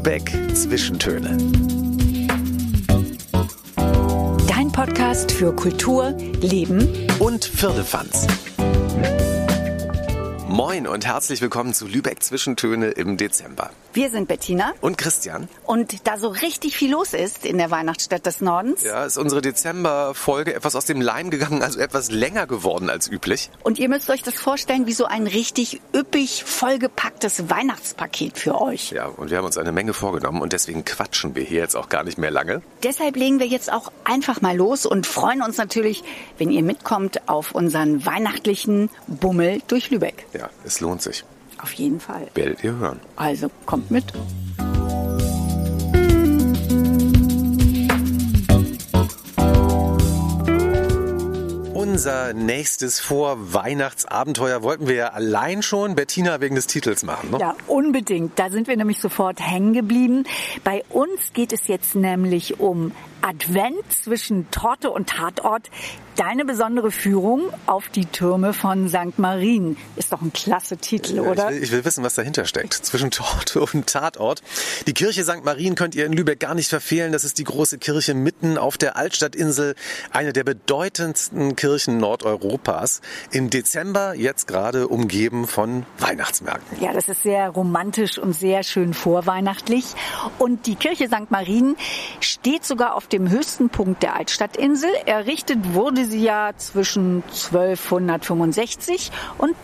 Lübeck Zwischentöne. Dein Podcast für Kultur, Leben und Firlefanz. Moin und herzlich willkommen zu Lübeck Zwischentöne im Dezember. Wir sind Bettina und Christian. Und da so richtig viel los ist in der Weihnachtsstadt des Nordens. Ja, ist unsere Dezember-Folge etwas aus dem Leim gegangen, also etwas länger geworden als üblich. Und ihr müsst euch das vorstellen wie so ein richtig üppig vollgepacktes Weihnachtspaket für euch. Ja, und wir haben uns eine Menge vorgenommen und deswegen quatschen wir hier jetzt auch gar nicht mehr lange. Deshalb legen wir jetzt auch einfach mal los und freuen uns natürlich, wenn ihr mitkommt auf unseren weihnachtlichen Bummel durch Lübeck. Ja, es lohnt sich. Auf jeden Fall. Werdet ihr hören. Also kommt mit. Unser nächstes Vorweihnachtsabenteuer wollten wir ja allein schon Bettina wegen des Titels machen, ne? Ja, unbedingt. Da sind wir nämlich sofort hängen geblieben. Bei uns geht es jetzt nämlich um Advent zwischen Torte und Tatort. Deine besondere Führung auf die Türme von St. Marien. Ist doch ein klasse Titel, oder? Ich will wissen, was dahinter steckt. Zwischen Torte und Tatort. Die Kirche St. Marien könnt ihr in Lübeck gar nicht verfehlen. Das ist die große Kirche mitten auf der Altstadtinsel. Eine der bedeutendsten Kirchen Nordeuropas. Im Dezember jetzt gerade umgeben von Weihnachtsmärkten. Ja, das ist sehr romantisch und sehr schön vorweihnachtlich. Und die Kirche St. Marien steht sogar auf dem höchsten Punkt der Altstadtinsel. Errichtet wurde sie ja zwischen 1265 und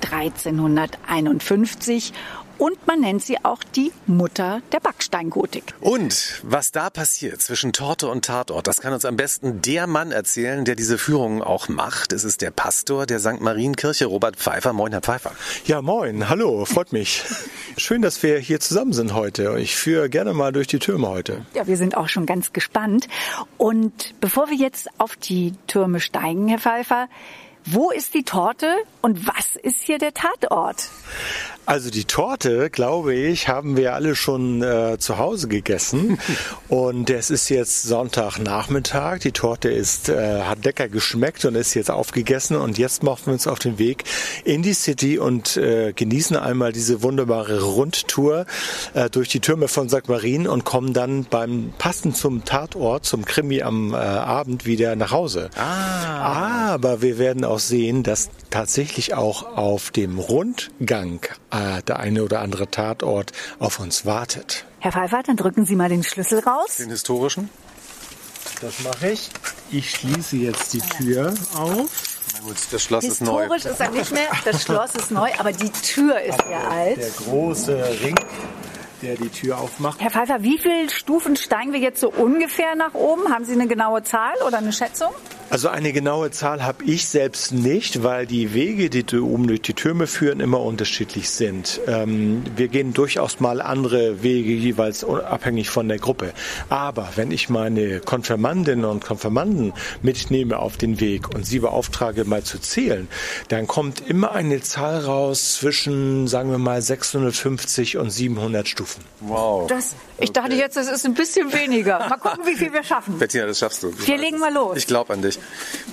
1351. Und man nennt sie auch die Mutter der Backsteingotik. Und was da passiert zwischen Torte und Tatort, das kann uns am besten der Mann erzählen, der diese Führungen auch macht. Es ist der Pastor der St. Marienkirche, Robert Pfeiffer. Moin, Herr Pfeiffer. Ja, moin. Hallo, freut mich. Schön, dass wir hier zusammen sind heute. Ich führe gerne mal durch die Türme heute. Ja, wir sind auch schon ganz gespannt. Und bevor wir jetzt auf die Türme steigen, Herr Pfeiffer, wo ist die Torte und was ist hier der Tatort? Also die Torte, glaube ich, haben wir alle schon zu Hause gegessen und es ist jetzt Sonntagnachmittag. Die Torte hat lecker geschmeckt und ist jetzt aufgegessen und jetzt machen wir uns auf den Weg in die City und genießen einmal diese wunderbare Rundtour durch die Türme von St. Marien und kommen dann passend zum Tatort, zum Krimi am Abend wieder nach Hause. Aber wir werden auch sehen, dass tatsächlich auch auf dem Rundgang der eine oder andere Tatort auf uns wartet. Herr Pfeiffer, dann drücken Sie mal den Schlüssel raus. Den historischen? Das mache ich. Ich schließe jetzt die Tür auf. Na gut, das Schloss ist neu. Historisch ist er nicht mehr, das Schloss ist neu, aber die Tür ist sehr alt. Der große Ring, der die Tür aufmacht. Herr Pfeiffer, wie viele Stufen steigen wir jetzt so ungefähr nach oben? Haben Sie eine genaue Zahl oder eine Schätzung? Also eine genaue Zahl habe ich selbst nicht, weil die Wege, die oben durch die Türme führen, immer unterschiedlich sind. Wir gehen durchaus mal andere Wege, jeweils abhängig von der Gruppe. Aber wenn ich meine Konfirmandinnen und Konfirmanden mitnehme auf den Weg und sie beauftrage, mal zu zählen, dann kommt immer eine Zahl raus zwischen, sagen wir mal, 650 und 700 Stufen. Wow. Ich dachte jetzt, das ist ein bisschen weniger. Mal gucken, wie viel wir schaffen. Bettina, das schaffst du. Wir legen mal los. Ich glaube an dich.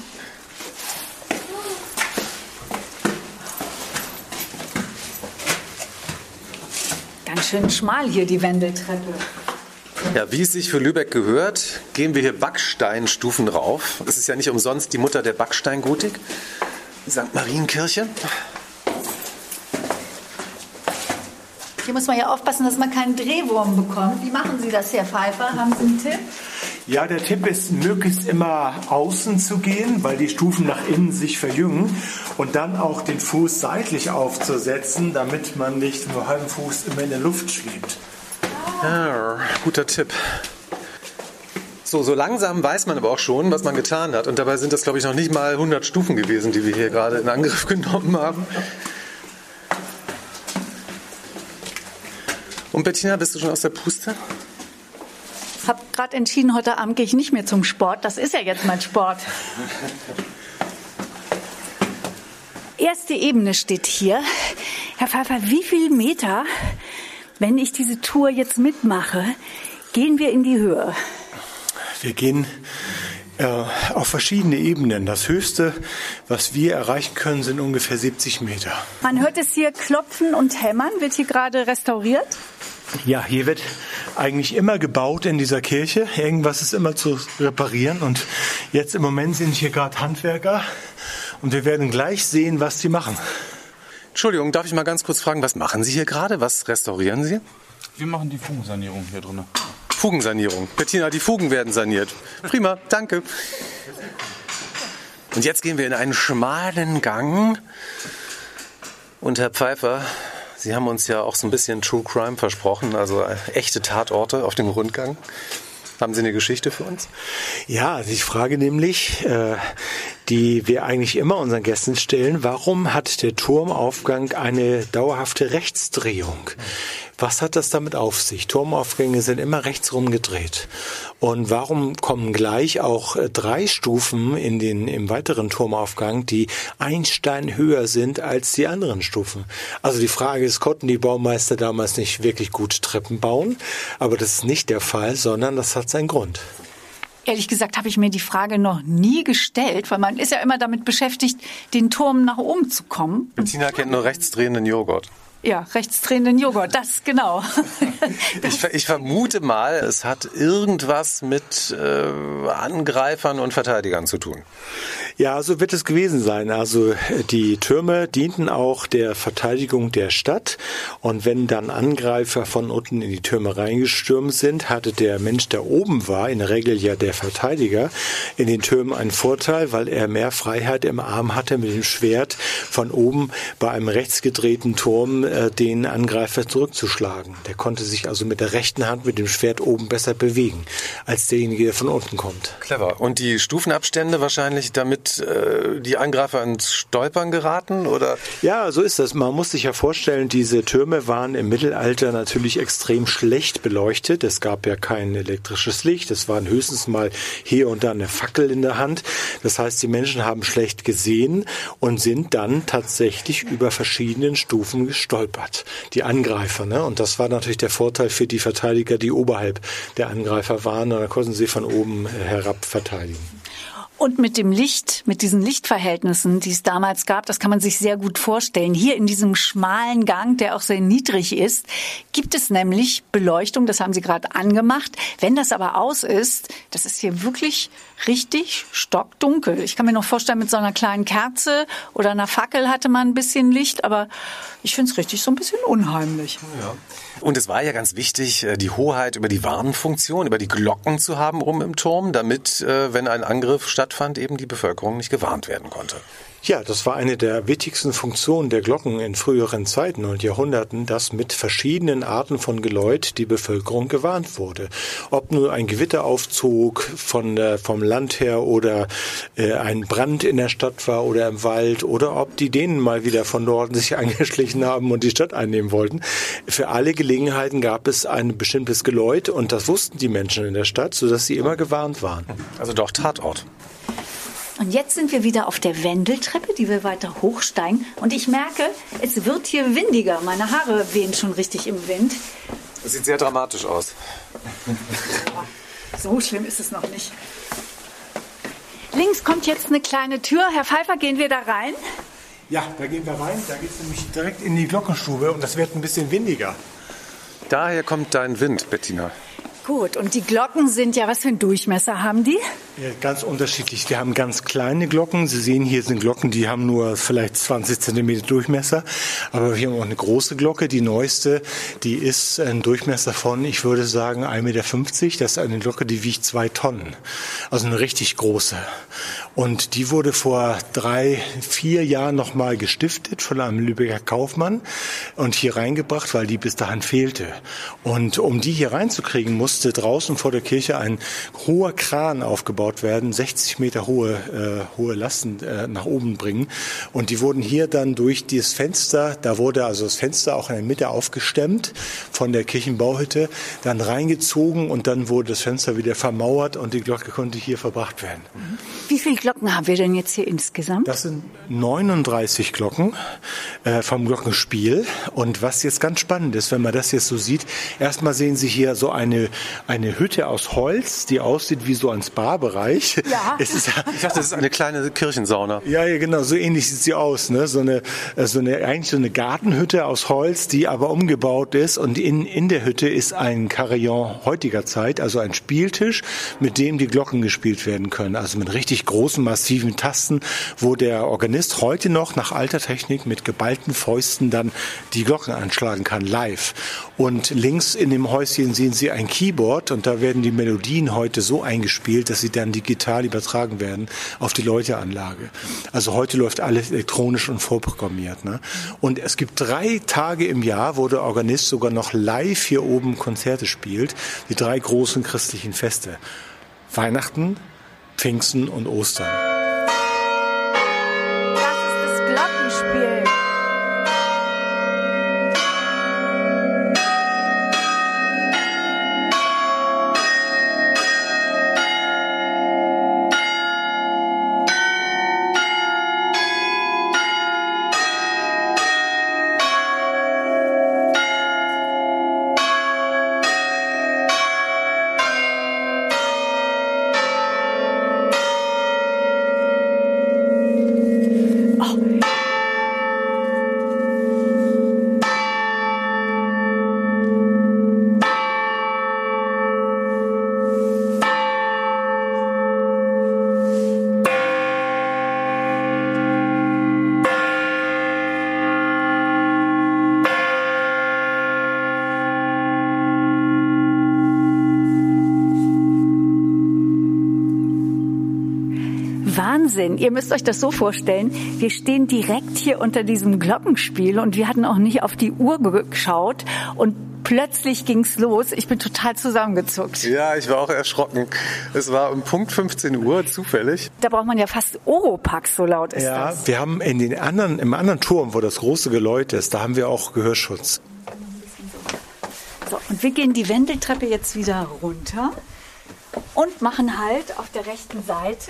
Ganz schön schmal hier die Wendeltreppe. Ja, wie es sich für Lübeck gehört, gehen wir hier Backsteinstufen rauf. Es ist ja nicht umsonst die Mutter der Backsteingotik, St. Marienkirche. Hier muss man ja aufpassen, dass man keinen Drehwurm bekommt. Wie machen Sie das, Herr Pfeiffer? Haben Sie einen Tipp? Ja, der Tipp ist, möglichst immer außen zu gehen, weil die Stufen nach innen sich verjüngen und dann auch den Fuß seitlich aufzusetzen, damit man nicht mit dem halben Fuß immer in der Luft schwebt. Ja, guter Tipp. So langsam weiß man aber auch schon, was man getan hat. Und dabei sind das, glaube ich, noch nicht mal 100 Stufen gewesen, die wir hier gerade in Angriff genommen haben. Und Bettina, bist du schon aus der Puste? Ich habe gerade entschieden, heute Abend gehe ich nicht mehr zum Sport. Das ist ja jetzt mein Sport. Erste Ebene steht hier. Herr Pfeiffer, wie viele Meter, wenn ich diese Tour jetzt mitmache, gehen wir in die Höhe? Wir gehen auf verschiedene Ebenen. Das Höchste, was wir erreichen können, sind ungefähr 70 Meter. Man hört es hier klopfen und hämmern. Wird hier gerade restauriert? Ja, hier wird eigentlich immer gebaut in dieser Kirche. Irgendwas ist immer zu reparieren und jetzt im Moment sind hier gerade Handwerker und wir werden gleich sehen, was sie machen. Entschuldigung, darf ich mal ganz kurz fragen, was machen Sie hier gerade? Was restaurieren Sie? Wir machen die Fugensanierung hier drin. Fugensanierung. Bettina, die Fugen werden saniert. Prima, danke. Und jetzt gehen wir in einen schmalen Gang. Und Herr Pfeiffer, Sie haben uns ja auch so ein bisschen True Crime versprochen, also echte Tatorte auf dem Rundgang. Haben Sie eine Geschichte für uns? Ja, ich frage nämlich, die wir eigentlich immer unseren Gästen stellen, warum hat der Turmaufgang eine dauerhafte Rechtsdrehung? Was hat das damit auf sich? Turmaufgänge sind immer rechtsrum gedreht. Und warum kommen gleich auch 3 Stufen im weiteren Turmaufgang, die ein Stein höher sind als die anderen Stufen? Also die Frage ist, konnten die Baumeister damals nicht wirklich gut Treppen bauen? Aber das ist nicht der Fall, sondern das hat seinen Grund. Ehrlich gesagt habe ich mir die Frage noch nie gestellt, weil man ist ja immer damit beschäftigt, den Turm nach oben zu kommen. Bettina kennt nur rechtsdrehenden Joghurt. Ja, rechtsdrehenden Joghurt, das genau. Ich vermute mal, es hat irgendwas mit Angreifern und Verteidigern zu tun. Ja, so wird es gewesen sein. Also die Türme dienten auch der Verteidigung der Stadt. Und wenn dann Angreifer von unten in die Türme reingestürmt sind, hatte der Mensch, der oben war, in der Regel ja der Verteidiger, in den Türmen einen Vorteil, weil er mehr Freiheit im Arm hatte, mit dem Schwert von oben bei einem rechtsgedrehten Turm den Angreifer zurückzuschlagen. Der konnte sich also mit der rechten Hand mit dem Schwert oben besser bewegen, als derjenige, der von unten kommt. Clever. Und die Stufenabstände wahrscheinlich, damit die Angreifer ins Stolpern geraten, oder? Ja, so ist das. Man muss sich ja vorstellen, diese Türme waren im Mittelalter natürlich extrem schlecht beleuchtet. Es gab ja kein elektrisches Licht. Es waren höchstens mal hier und da eine Fackel in der Hand. Das heißt, die Menschen haben schlecht gesehen und sind dann tatsächlich über verschiedenen Stufen gestolpert. Die Angreifer, ne? Und das war natürlich der Vorteil für die Verteidiger, die oberhalb der Angreifer waren. Und da konnten sie von oben herab verteidigen. Und mit dem Licht, mit diesen Lichtverhältnissen, die es damals gab, das kann man sich sehr gut vorstellen. Hier in diesem schmalen Gang, der auch sehr niedrig ist, gibt es nämlich Beleuchtung, das haben Sie gerade angemacht. Wenn das aber aus ist, das ist hier wirklich richtig stockdunkel. Ich kann mir noch vorstellen, mit so einer kleinen Kerze oder einer Fackel hatte man ein bisschen Licht, aber ich finde es richtig so ein bisschen unheimlich. Ja. Und es war ja ganz wichtig, die Hoheit über die Warnfunktion, über die Glocken zu haben oben im Turm, damit, wenn ein Angriff stattfand, eben die Bevölkerung nicht gewarnt werden konnte. Ja, das war eine der wichtigsten Funktionen der Glocken in früheren Zeiten und Jahrhunderten, dass mit verschiedenen Arten von Geläut die Bevölkerung gewarnt wurde. Ob nur ein Gewitter aufzog vom Land her oder ein Brand in der Stadt war oder im Wald oder ob die Dänen mal wieder von Norden sich angeschlichen haben und die Stadt einnehmen wollten. Für alle Gelegenheiten gab es ein bestimmtes Geläut und das wussten die Menschen in der Stadt, sodass sie immer gewarnt waren. Also doch Tatort. Und jetzt sind wir wieder auf der Wendeltreppe, die wir weiter hochsteigen. Und ich merke, es wird hier windiger. Meine Haare wehen schon richtig im Wind. Das sieht sehr dramatisch aus. So schlimm ist es noch nicht. Links kommt jetzt eine kleine Tür. Herr Pfeiffer, gehen wir da rein? Ja, da gehen wir rein. Da geht es nämlich direkt in die Glockenstube und das wird ein bisschen windiger. Daher kommt dein Wind, Bettina. Gut, und die Glocken sind ja, was für einen Durchmesser haben die? Ja, ganz unterschiedlich. Wir haben ganz kleine Glocken. Sie sehen, hier sind Glocken, die haben nur vielleicht 20 Zentimeter Durchmesser. Aber wir haben auch eine große Glocke, die neueste, die ist ein Durchmesser von, ich würde sagen, 1,50 Meter. Das ist eine Glocke, die wiegt 2 Tonnen. Also eine richtig große. Und die wurde vor 3-4 Jahren nochmal gestiftet von einem Lübecker Kaufmann und hier reingebracht, weil die bis dahin fehlte. Und um die hier reinzukriegen, musste draußen vor der Kirche ein hoher Kran aufgebaut werden, 60 Meter hohe Lasten nach oben bringen. Und die wurden hier dann durch dieses Fenster, da wurde also das Fenster auch in der Mitte aufgestemmt von der Kirchenbauhütte, dann reingezogen und dann wurde das Fenster wieder vermauert und die Glocke konnte hier verbracht werden. Wie viele Glocken haben wir denn jetzt hier insgesamt? Das sind 39 Glocken vom Glockenspiel. Und was jetzt ganz spannend ist, wenn man das jetzt so sieht, erstmal sehen Sie hier so eine Hütte aus Holz, die aussieht wie so ein Spa-Bereich. Bereich. Ja. Ich dachte, das ist eine kleine Kirchensauna. Ja, genau, so ähnlich sieht sie aus, ne? Eigentlich so eine Gartenhütte aus Holz, die aber umgebaut ist, und in der Hütte ist ein Carillon heutiger Zeit, also ein Spieltisch, mit dem die Glocken gespielt werden können, also mit richtig großen, massiven Tasten, wo der Organist heute noch nach alter Technik mit geballten Fäusten dann die Glocken anschlagen kann, live. Und links in dem Häuschen sehen Sie ein Keyboard, und da werden die Melodien heute so eingespielt, dass sie dann digital übertragen werden auf die Läuteanlage. Also heute läuft alles elektronisch und vorprogrammiert, ne? Und es gibt 3 Tage im Jahr, wo der Organist sogar noch live hier oben Konzerte spielt. Die 3 großen christlichen Feste. Weihnachten, Pfingsten und Ostern. Das ist das Glockenspiel. Wahnsinn. Ihr müsst euch das so vorstellen, wir stehen direkt hier unter diesem Glockenspiel und wir hatten auch nicht auf die Uhr geschaut und plötzlich ging's los. Ich bin total zusammengezuckt. Ja, ich war auch erschrocken. Es war um Punkt 15 Uhr zufällig. Da braucht man ja fast Oropax, so laut ist das. Ja, wir haben im anderen Turm, wo das große Geläut ist, da haben wir auch Gehörschutz. So, und wir gehen die Wendeltreppe jetzt wieder runter und machen Halt auf der rechten Seite.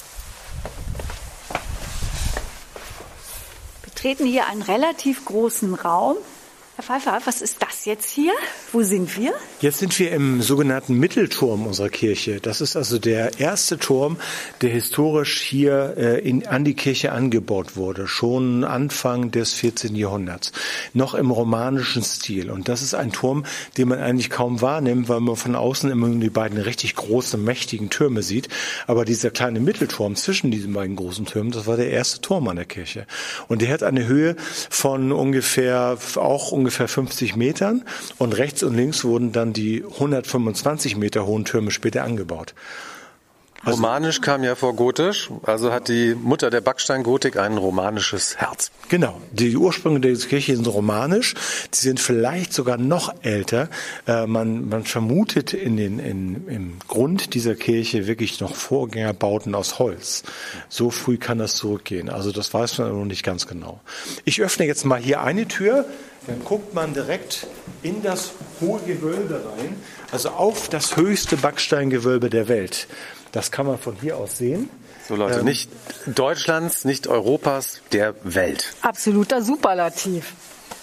Betreten hier einen relativ großen Raum. Herr Pfeiffer, was ist das jetzt hier? Wo sind wir? Jetzt sind wir im sogenannten Mittelturm unserer Kirche. Das ist also der erste Turm, der historisch hier an die Kirche angebaut wurde, schon Anfang des 14. Jahrhunderts, noch im romanischen Stil. Und das ist ein Turm, den man eigentlich kaum wahrnimmt, weil man von außen immer nur die beiden richtig großen, mächtigen Türme sieht. Aber dieser kleine Mittelturm zwischen diesen beiden großen Türmen, das war der erste Turm an der Kirche. Und der hat eine Höhe von ungefähr 50 Metern, und rechts und links wurden dann die 125 Meter hohen Türme später angebaut. Also, Romanisch kam ja vor Gotisch, also hat die Mutter der Backsteingotik ein romanisches Herz. Genau, die Ursprünge der Kirche sind romanisch, die sind vielleicht sogar noch älter. Man vermutet im Grund dieser Kirche wirklich noch Vorgängerbauten aus Holz. So früh kann das zurückgehen, also das weiß man noch nicht ganz genau. Ich öffne jetzt mal hier eine Tür. Dann guckt man direkt in das hohe Gewölbe rein, also auf das höchste Backsteingewölbe der Welt. Das kann man von hier aus sehen. So Leute, nicht Deutschlands, nicht Europas, der Welt. Absoluter Superlativ.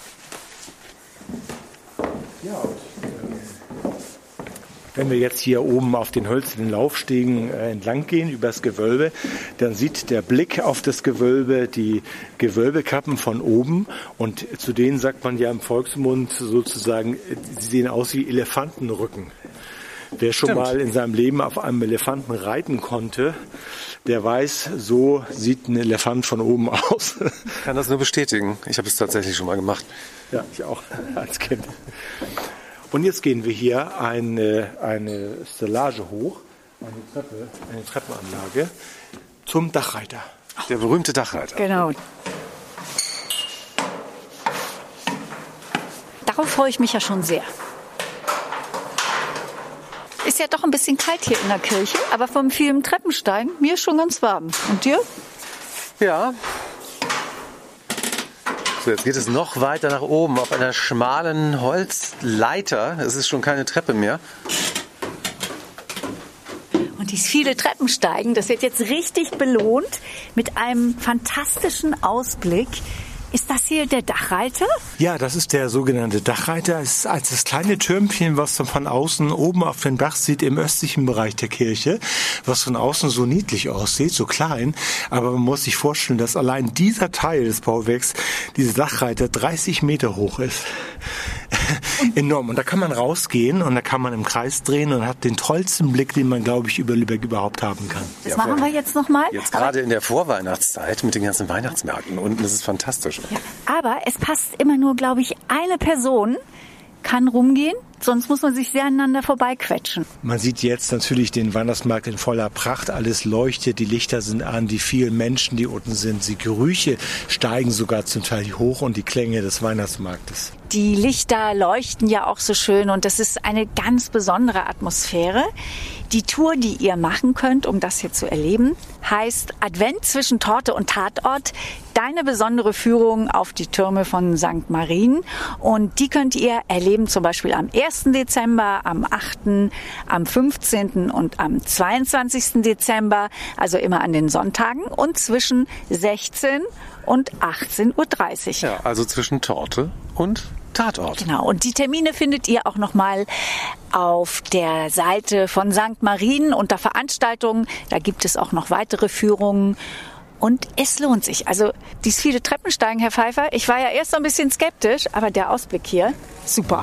Ja, wenn wir jetzt hier oben auf den hölzernen Laufstegen entlang gehen, übers Gewölbe, dann sieht der Blick auf das Gewölbe die Gewölbekappen von oben, und zu denen sagt man ja im Volksmund sozusagen, sie sehen aus wie Elefantenrücken. Wer schon mal in seinem Leben auf einem Elefanten reiten konnte, der weiß, so sieht ein Elefant von oben aus. Ich kann das nur bestätigen. Ich habe es tatsächlich schon mal gemacht. Ja, ich auch als Kind. Und jetzt gehen wir hier eine Stellage hoch, eine Treppenanlage zum Dachreiter. Der berühmte Dachreiter. Genau. Darauf freue ich mich ja schon sehr. Ist ja doch ein bisschen kalt hier in der Kirche, aber vom vielen Treppensteigen, mir ist schon ganz warm. Und dir? Ja. So, jetzt geht es noch weiter nach oben auf einer schmalen Holzleiter. Es ist schon keine Treppe mehr. Und dieses viele Treppensteigen, das wird jetzt richtig belohnt mit einem fantastischen Ausblick. Ist Ist das hier der Dachreiter? Ja, das ist der sogenannte Dachreiter. Es ist als das kleine Türmchen, was man von außen oben auf dem Dach sieht, im östlichen Bereich der Kirche, was von außen so niedlich aussieht, so klein. Aber man muss sich vorstellen, dass allein dieser Teil des Bauwerks, diese Dachreiter, 30 Meter hoch ist. Enorm. Und da kann man rausgehen und da kann man im Kreis drehen und hat den tollsten Blick, den man, glaube ich, über Lübeck überhaupt haben kann. Das machen wir jetzt nochmal. Jetzt gerade in der Vorweihnachtszeit mit den ganzen Weihnachtsmärkten unten, das ist fantastisch. Ja, aber es passt immer nur, glaube ich, eine Person kann rumgehen, sonst muss man sich sehr aneinander vorbeiquetschen. Man sieht jetzt natürlich den Weihnachtsmarkt in voller Pracht. Alles leuchtet, die Lichter sind an, die vielen Menschen, die unten sind. Die Gerüche steigen sogar zum Teil hoch und die Klänge des Weihnachtsmarktes. Die Lichter leuchten ja auch so schön und das ist eine ganz besondere Atmosphäre. Die Tour, die ihr machen könnt, um das hier zu erleben, heißt Advent zwischen Torte und Tatort. Deine besondere Führung auf die Türme von St. Marien. Und die könnt ihr erleben zum Beispiel am 1. Dezember, am 8., am 15. und am 22. Dezember, also immer an den Sonntagen und zwischen 16 und 18.30 Uhr. Ja, also zwischen Torte und Tatort. Genau, und die Termine findet ihr auch nochmal auf der Seite von St. Marien unter Veranstaltungen. Da gibt es auch noch weitere Führungen. Und es lohnt sich. Also dieses viele Treppensteigen, Herr Pfeiffer, ich war ja erst so ein bisschen skeptisch, aber der Ausblick hier, super.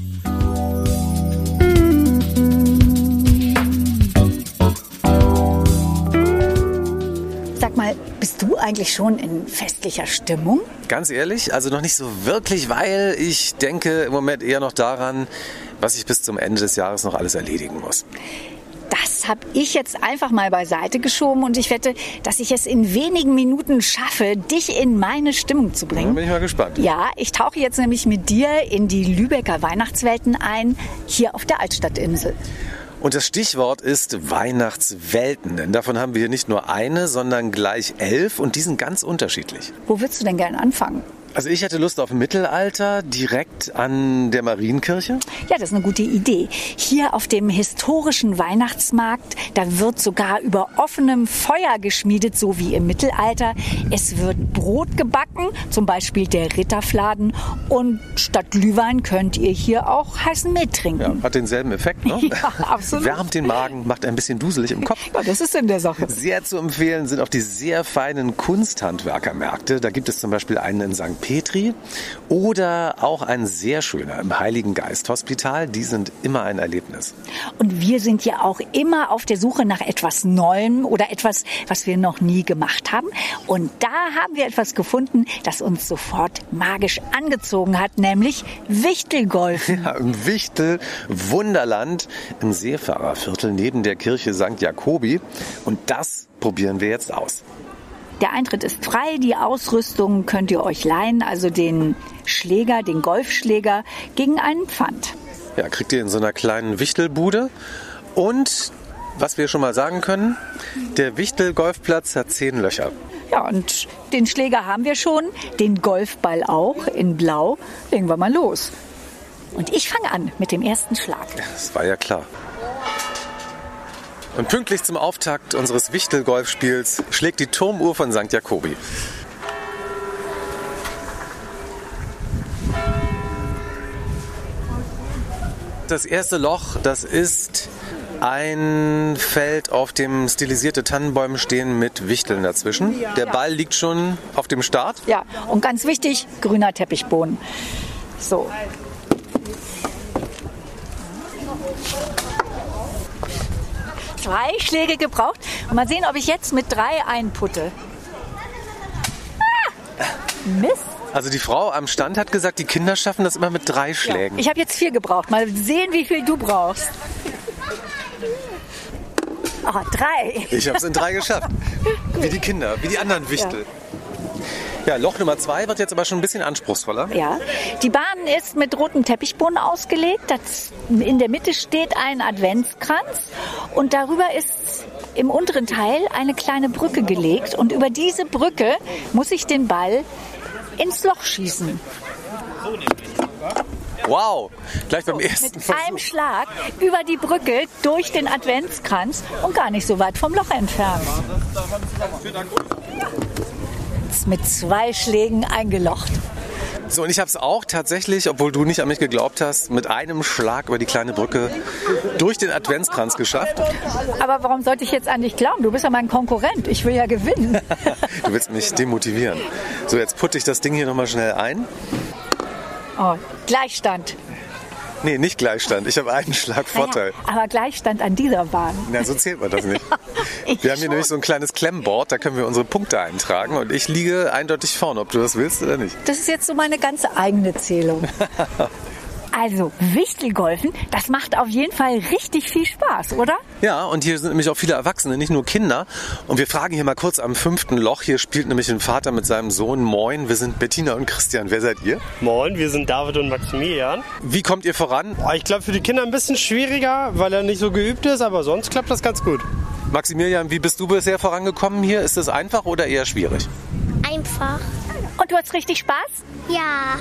Sag mal, bist du eigentlich schon in festlicher Stimmung? Ganz ehrlich, also noch nicht so wirklich, weil ich denke im Moment eher noch daran, was ich bis zum Ende des Jahres noch alles erledigen muss. Das habe ich jetzt einfach mal beiseite geschoben und ich wette, dass ich es in wenigen Minuten schaffe, dich in meine Stimmung zu bringen. Da bin ich mal gespannt. Ja, ich tauche jetzt nämlich mit dir in die Lübecker Weihnachtswelten ein, hier auf der Altstadtinsel. Und das Stichwort ist Weihnachtswelten, denn davon haben wir hier nicht nur eine, sondern gleich 11 und die sind ganz unterschiedlich. Wo würdest du denn gerne anfangen? Also ich hätte Lust auf Mittelalter, direkt an der Marienkirche. Ja, das ist eine gute Idee. Hier auf dem historischen Weihnachtsmarkt, da wird sogar über offenem Feuer geschmiedet, so wie im Mittelalter. Es wird Brot gebacken, zum Beispiel der Ritterfladen. Und statt Glühwein könnt ihr hier auch heißen Met trinken. Ja, hat denselben Effekt, ne? Ja, absolut. Wärmt den Magen, macht ein bisschen duselig im Kopf. Ja, das ist in der Sache. Sehr zu empfehlen sind auch die sehr feinen Kunsthandwerkermärkte. Da gibt es zum Beispiel einen in St. Petri oder auch ein sehr schöner im Heiligen Geist Hospital. Die sind immer ein Erlebnis. Und wir sind ja auch immer auf der Suche nach etwas Neuem oder etwas, was wir noch nie gemacht haben. Und da haben wir etwas gefunden, das uns sofort magisch angezogen hat, nämlich Wichtelgolfen. Ja, im Wichtel Wunderland im Seefahrerviertel neben der Kirche St. Jakobi. Und das probieren wir jetzt aus. Der Eintritt ist frei, die Ausrüstung könnt ihr euch leihen, also den Schläger, den Golfschläger gegen einen Pfand. Ja, kriegt ihr in so einer kleinen Wichtelbude. Und was wir schon mal sagen können, der Wichtel-Golfplatz hat 10 Löcher. Ja, und den Schläger haben wir schon, den Golfball auch in Blau. Legen wir mal los. Und ich fange an mit dem ersten Schlag. Das war ja klar. Und pünktlich zum Auftakt unseres Wichtel-Golfspiels schlägt die Turmuhr von St. Jakobi. Das erste Loch, das ist ein Feld, auf dem stilisierte Tannenbäume stehen mit Wichteln dazwischen. Der Ball liegt schon auf dem Start. Ja, und ganz wichtig, grüner Teppichboden. So. Zwei Schläge gebraucht. Und mal sehen, ob ich jetzt mit 3 einputte. Ah, Mist. Also die Frau am Stand hat gesagt, die Kinder schaffen das immer mit 3 Schlägen. Ja, ich habe jetzt 4 gebraucht. Mal sehen, wie viel du brauchst. Oh, 3. Ich habe es in 3 geschafft. Wie die Kinder, wie die anderen Wichtel. Ja, Loch Nummer 2 wird jetzt aber schon ein bisschen anspruchsvoller. Ja, die Bahn ist mit rotem Teppichboden ausgelegt. In der Mitte steht ein Adventskranz und darüber ist im unteren Teil eine kleine Brücke gelegt. Und über diese Brücke muss ich den Ball ins Loch schießen. Wow, gleich beim ersten Mit Versuch. einem Schlag über die Brücke durch den Adventskranz und gar nicht so weit vom Loch entfernt. Advents mit 2 Schlägen eingelocht. So, und ich habe es auch tatsächlich, obwohl du nicht an mich geglaubt hast, mit einem Schlag über die kleine Brücke durch den Adventskranz geschafft. Aber warum sollte ich jetzt an dich glauben? Du bist ja mein Konkurrent. Ich will ja gewinnen. Du willst mich demotivieren. So, jetzt putte ich das Ding hier nochmal schnell ein. Oh, Gleichstand. Nee, nicht Gleichstand. Ich habe einen Schlag Vorteil. Naja, aber Gleichstand an dieser Bahn. Na, so zählt man das nicht. Wir haben hier nämlich so ein kleines Klemmboard, da können wir unsere Punkte eintragen und ich liege eindeutig vorne, ob du das willst oder nicht. Das ist jetzt so meine ganz eigene Zählung. Also, Wichtelgolfen, das macht auf jeden Fall richtig viel Spaß, oder? Ja, und hier sind nämlich auch viele Erwachsene, nicht nur Kinder. Und wir fragen hier mal kurz am 5. Loch. Hier spielt nämlich ein Vater mit seinem Sohn. Moin, wir sind Bettina und Christian. Wer seid ihr? Moin, wir sind David und Maximilian. Wie kommt ihr voran? Ich glaube, für die Kinder ein bisschen schwieriger, weil er nicht so geübt ist, aber sonst klappt das ganz gut. Maximilian, wie bist du bisher vorangekommen hier? Ist es einfach oder eher schwierig? Einfach. Und du hast richtig Spaß? Ja.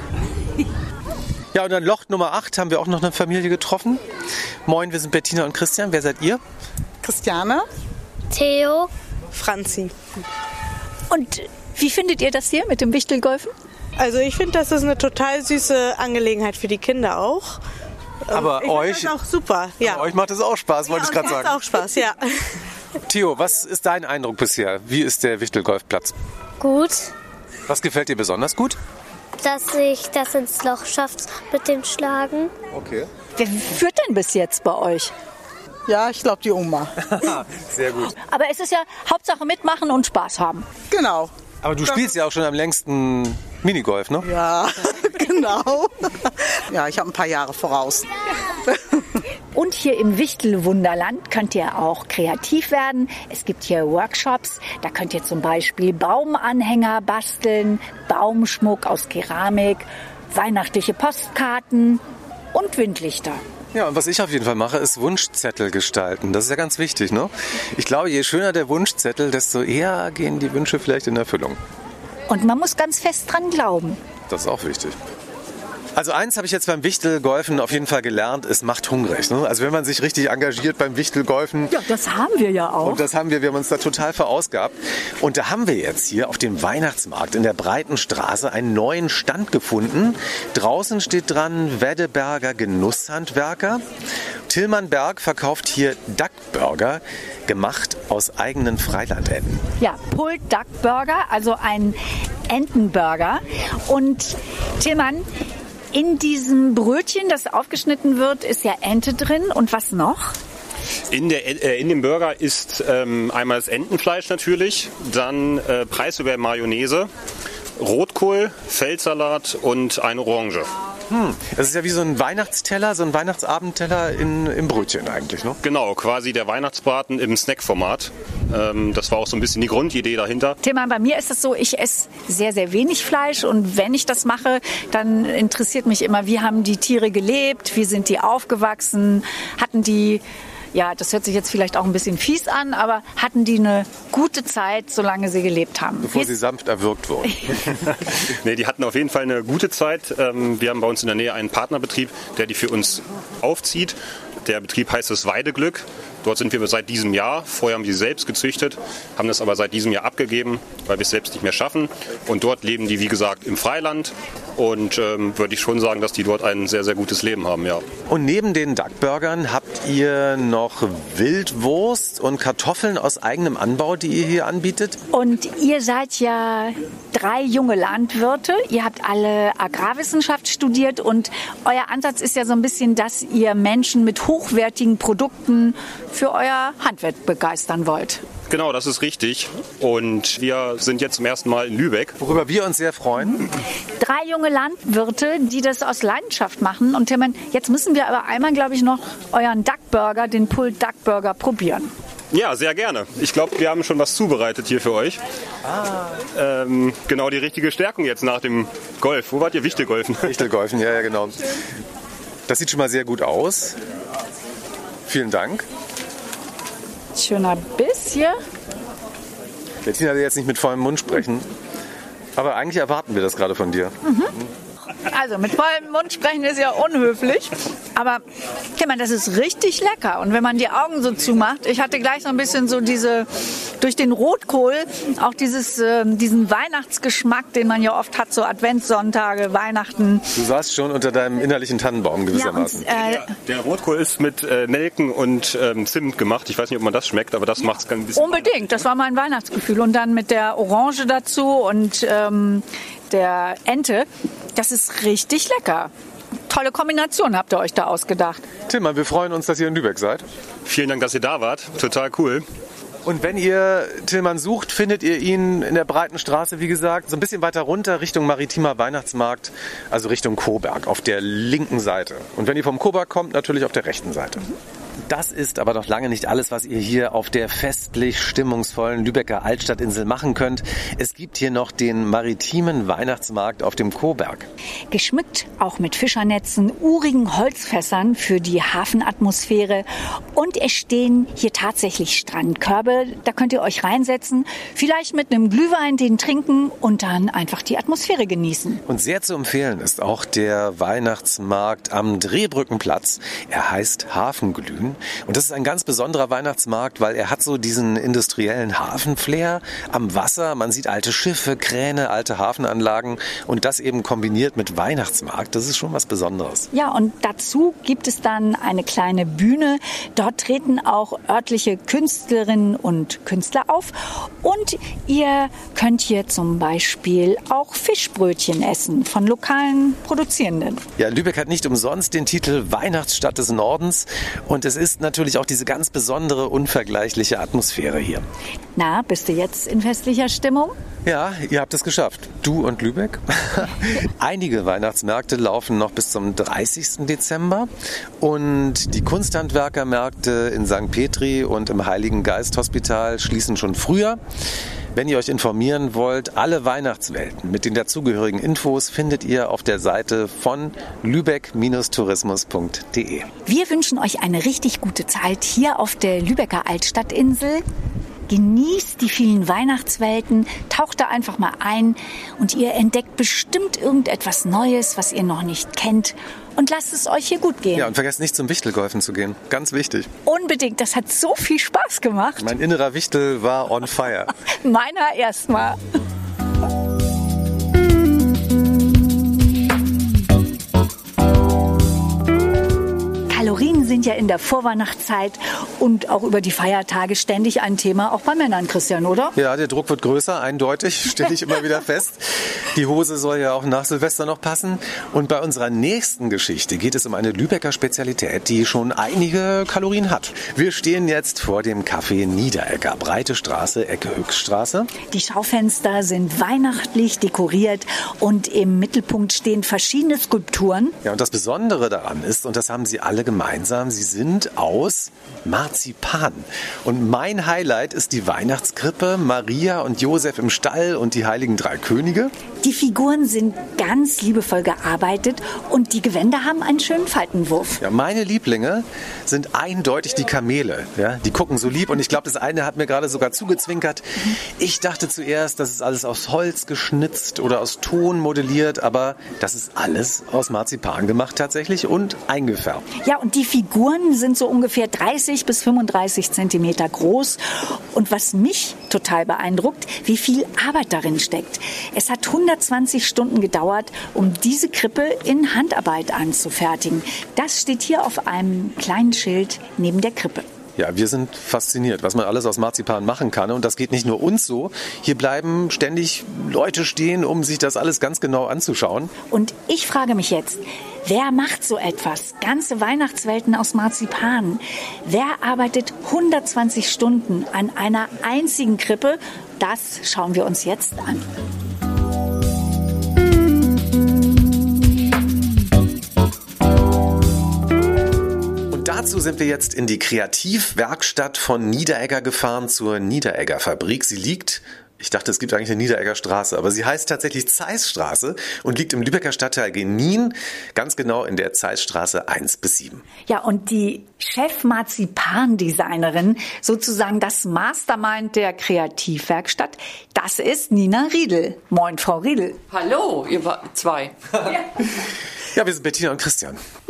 Ja, und dann Loch Nummer 8 haben wir auch noch eine Familie getroffen. Moin, wir sind Bettina und Christian. Wer seid ihr? Christiane. Theo. Franzi. Und wie findet ihr das hier mit dem Wichtelgolfen? Also ich finde, das ist eine total süße Angelegenheit für die Kinder auch. Aber ich euch, finde das auch super. Ja. euch macht es auch Spaß, wollte ich gerade sagen. Macht auch Spaß, ja. Theo, was ist dein Eindruck bisher? Wie ist der Wichtelgolfplatz? Gut, Was gefällt dir besonders gut? dass ich das ins Loch schafft mit dem Schlagen. Okay. Wer führt denn bis jetzt bei euch? Ja, ich glaube die Oma. Sehr gut. Aber es ist ja Hauptsache mitmachen und Spaß haben. Genau. Aber du spielst ja auch schon am längsten Minigolf, ne? Ja, genau. Ja, ich habe ein paar Jahre voraus. Und hier im Wichtelwunderland könnt ihr auch kreativ werden. Es gibt hier Workshops. Da könnt ihr zum Beispiel Baumanhänger basteln, Baumschmuck aus Keramik, weihnachtliche Postkarten und Windlichter. Ja, und was ich auf jeden Fall mache, ist Wunschzettel gestalten. Das ist ja ganz wichtig, ne? Ich glaube, je schöner der Wunschzettel, desto eher gehen die Wünsche vielleicht in Erfüllung. Und man muss ganz fest dran glauben. Das ist auch wichtig. Also eins habe ich jetzt beim Wichtelgolfen auf jeden Fall gelernt, es macht hungrig. Ne? Also wenn man sich richtig engagiert beim Wichtelgolfen. Ja, das haben wir ja auch. Und das haben wir haben uns da total verausgabt. Und da haben wir jetzt hier auf dem Weihnachtsmarkt in der Breiten Straße einen neuen Stand gefunden. Draußen steht dran Weddeberger Genusshandwerker. Tillmann Berg verkauft hier Duckburger, gemacht aus eigenen Freilandenten. Ja, Pulled Duck Burger, also ein Entenburger. Und Tillmann, in diesem Brötchen, das aufgeschnitten wird, ist ja Ente drin. Und was noch? In dem Burger ist einmal das Entenfleisch natürlich, dann Preiselbeer-Mayonnaise, Rotkohl, Feldsalat und eine Orange. Das ist ja wie so ein Weihnachtsteller, so ein Weihnachtsabendteller im Brötchen eigentlich, ne? Genau, quasi der Weihnachtsbraten im Snackformat. Das war auch so ein bisschen die Grundidee dahinter. Tillmann, bei mir ist es so, ich esse sehr, sehr wenig Fleisch. Und wenn ich das mache, dann interessiert mich immer, wie haben die Tiere gelebt, wie sind die aufgewachsen, hatten die... Ja, das hört sich jetzt vielleicht auch ein bisschen fies an, aber hatten die eine gute Zeit, solange sie gelebt haben? Bevor sie sanft erwürgt wurden. Nee, die hatten auf jeden Fall eine gute Zeit. Wir haben bei uns in der Nähe einen Partnerbetrieb, der die für uns aufzieht. Der Betrieb heißt das Weideglück. Dort sind wir seit diesem Jahr. Vorher haben wir sie selbst gezüchtet, haben das aber seit diesem Jahr abgegeben, weil wir es selbst nicht mehr schaffen. Und dort leben die, wie gesagt, im Freiland. Und würde ich schon sagen, dass die dort ein sehr, sehr gutes Leben haben, ja. Und neben den Duckburgern habt ihr noch Wildwurst und Kartoffeln aus eigenem Anbau, die ihr hier anbietet? Und ihr seid ja 3 junge Landwirte. Ihr habt alle Agrarwissenschaft studiert und euer Ansatz ist ja so ein bisschen, dass ihr Menschen mit hochwertigen Produkten für euer Handwerk begeistern wollt. Genau, das ist richtig. Und wir sind jetzt zum ersten Mal in Lübeck. Worüber wir uns sehr freuen. 3 junge Landwirte, die das aus Leidenschaft machen. Und Tillmann, jetzt müssen wir aber einmal, glaube ich, noch euren Duckburger, den Pulled Duck Burger, probieren. Ja, sehr gerne. Ich glaube, wir haben schon was zubereitet hier für euch. Genau die richtige Stärkung jetzt nach dem Golf. Wo wart ihr? Wichtelgolfen? Wichtelgolfen, ja, genau. Das sieht schon mal sehr gut aus. Vielen Dank. Schöner Biss hier. Bettina will jetzt nicht mit vollem Mund sprechen, aber eigentlich erwarten wir das gerade von dir. Also mit vollem Mund sprechen ist ja unhöflich. Aber das ist richtig lecker. Und wenn man die Augen so zumacht, ich hatte gleich so ein bisschen so durch den Rotkohl, auch diesen Weihnachtsgeschmack, den man ja oft hat, so Adventssonntage, Weihnachten. Du saßt schon unter deinem innerlichen Tannenbaum gewissermaßen. Ja, der Rotkohl ist mit Nelken und Zimt gemacht. Ich weiß nicht, ob man das schmeckt, aber das macht es ein bisschen... Unbedingt, das war mein Weihnachtsgefühl. Und dann mit der Orange dazu und der Ente, das ist richtig lecker. Tolle Kombination habt ihr euch da ausgedacht. Tillmann, wir freuen uns, dass ihr in Lübeck seid. Vielen Dank, dass ihr da wart. Total cool. Und wenn ihr Tillmann sucht, findet ihr ihn in der breiten Straße, wie gesagt, so ein bisschen weiter runter Richtung Maritimer Weihnachtsmarkt, also Richtung Coburg, auf der linken Seite. Und wenn ihr vom Coburg kommt, natürlich auf der rechten Seite. Das ist aber noch lange nicht alles, was ihr hier auf der festlich stimmungsvollen Lübecker Altstadtinsel machen könnt. Es gibt hier noch den maritimen Weihnachtsmarkt auf dem Coburg. Geschmückt auch mit Fischernetzen, urigen Holzfässern für die Hafenatmosphäre. Und es stehen hier tatsächlich Strandkörbe. Da könnt ihr euch reinsetzen, vielleicht mit einem Glühwein den trinken und dann einfach die Atmosphäre genießen. Und sehr zu empfehlen ist auch der Weihnachtsmarkt am Drehbrückenplatz. Er heißt Hafenglühen. Und das ist ein ganz besonderer Weihnachtsmarkt, weil er hat so diesen industriellen Hafenflair am Wasser. Man sieht alte Schiffe, Kräne, alte Hafenanlagen und das eben kombiniert mit Weihnachtsmarkt. Das ist schon was Besonderes. Ja, und dazu gibt es dann eine kleine Bühne. Dort treten auch örtliche Künstlerinnen und Künstler auf. Und ihr könnt hier zum Beispiel auch Fischbrötchen essen von lokalen Produzierenden. Ja, Lübeck hat nicht umsonst den Titel Weihnachtsstadt des Nordens. Und es ist natürlich auch diese ganz besondere, unvergleichliche Atmosphäre hier. Na, bist du jetzt in festlicher Stimmung? Ja, ihr habt es geschafft. Du und Lübeck. Einige Weihnachtsmärkte laufen noch bis zum 30. Dezember. Und die Kunsthandwerkermärkte in St. Petri und im Heiligen Geist Hospital schließen schon früher. Wenn ihr euch informieren wollt, alle Weihnachtswelten mit den dazugehörigen Infos findet ihr auf der Seite von lübeck-tourismus.de. Wir wünschen euch eine richtig gute Zeit hier auf der Lübecker Altstadtinsel. Genießt die vielen Weihnachtswelten, taucht da einfach mal ein und ihr entdeckt bestimmt irgendetwas Neues, was ihr noch nicht kennt. Und lasst es euch hier gut gehen. Ja, und vergesst nicht zum Wichtelgolfen zu gehen. Ganz wichtig. Unbedingt, das hat so viel Spaß gemacht. Mein innerer Wichtel war on fire. Meiner erstmal. Kalorien sind ja in der Vorweihnachtszeit und auch über die Feiertage ständig ein Thema, auch bei Männern, Christian, oder? Ja, der Druck wird größer, eindeutig, stelle ich immer wieder fest. Die Hose soll ja auch nach Silvester noch passen. Und bei unserer nächsten Geschichte geht es um eine Lübecker Spezialität, die schon einige Kalorien hat. Wir stehen jetzt vor dem Café Niederegger, Breite Straße, Ecke Höchststraße. Die Schaufenster sind weihnachtlich dekoriert und im Mittelpunkt stehen verschiedene Skulpturen. Ja, und das Besondere daran ist, und das haben sie alle gemeinsam, sie sind aus Marzipan. Und mein Highlight ist die Weihnachtskrippe, Maria und Josef im Stall und die Heiligen Drei Könige. Die Figuren sind ganz liebevoll gearbeitet und die Gewänder haben einen schönen Faltenwurf. Ja, meine Lieblinge sind eindeutig die Kamele. Ja, die gucken so lieb und ich glaube, das eine hat mir gerade sogar zugezwinkert. Ich dachte zuerst, das ist alles aus Holz geschnitzt oder aus Ton modelliert, aber das ist alles aus Marzipan gemacht tatsächlich und eingefärbt. Ja, und die Figuren sind so ungefähr 30 bis 35 Zentimeter groß. Und was mich total beeindruckt, wie viel Arbeit darin steckt. Es hat 120 Stunden gedauert, um diese Krippe in Handarbeit anzufertigen. Das steht hier auf einem kleinen Schild neben der Krippe. Ja, wir sind fasziniert, was man alles aus Marzipan machen kann. Und das geht nicht nur uns so. Hier bleiben ständig Leute stehen, um sich das alles ganz genau anzuschauen. Und ich frage mich jetzt, wer macht so etwas? Ganze Weihnachtswelten aus Marzipan. Wer arbeitet 120 Stunden an einer einzigen Krippe? Das schauen wir uns jetzt an. Dazu sind wir jetzt in die Kreativwerkstatt von Niederegger gefahren, zur Niederegger Fabrik. Sie liegt, ich dachte, es gibt eigentlich eine Niederegger Straße, aber sie heißt tatsächlich Zeissstraße und liegt im Lübecker Stadtteil Genin, ganz genau in der Zeissstraße 1 bis 7. Ja, und die Chef-Marzipan-Designerin, sozusagen das Mastermind der Kreativwerkstatt, das ist Nina Riedel. Moin, Frau Riedel. Hallo, ihr zwei. Ja, wir sind Bettina und Christian. Ja.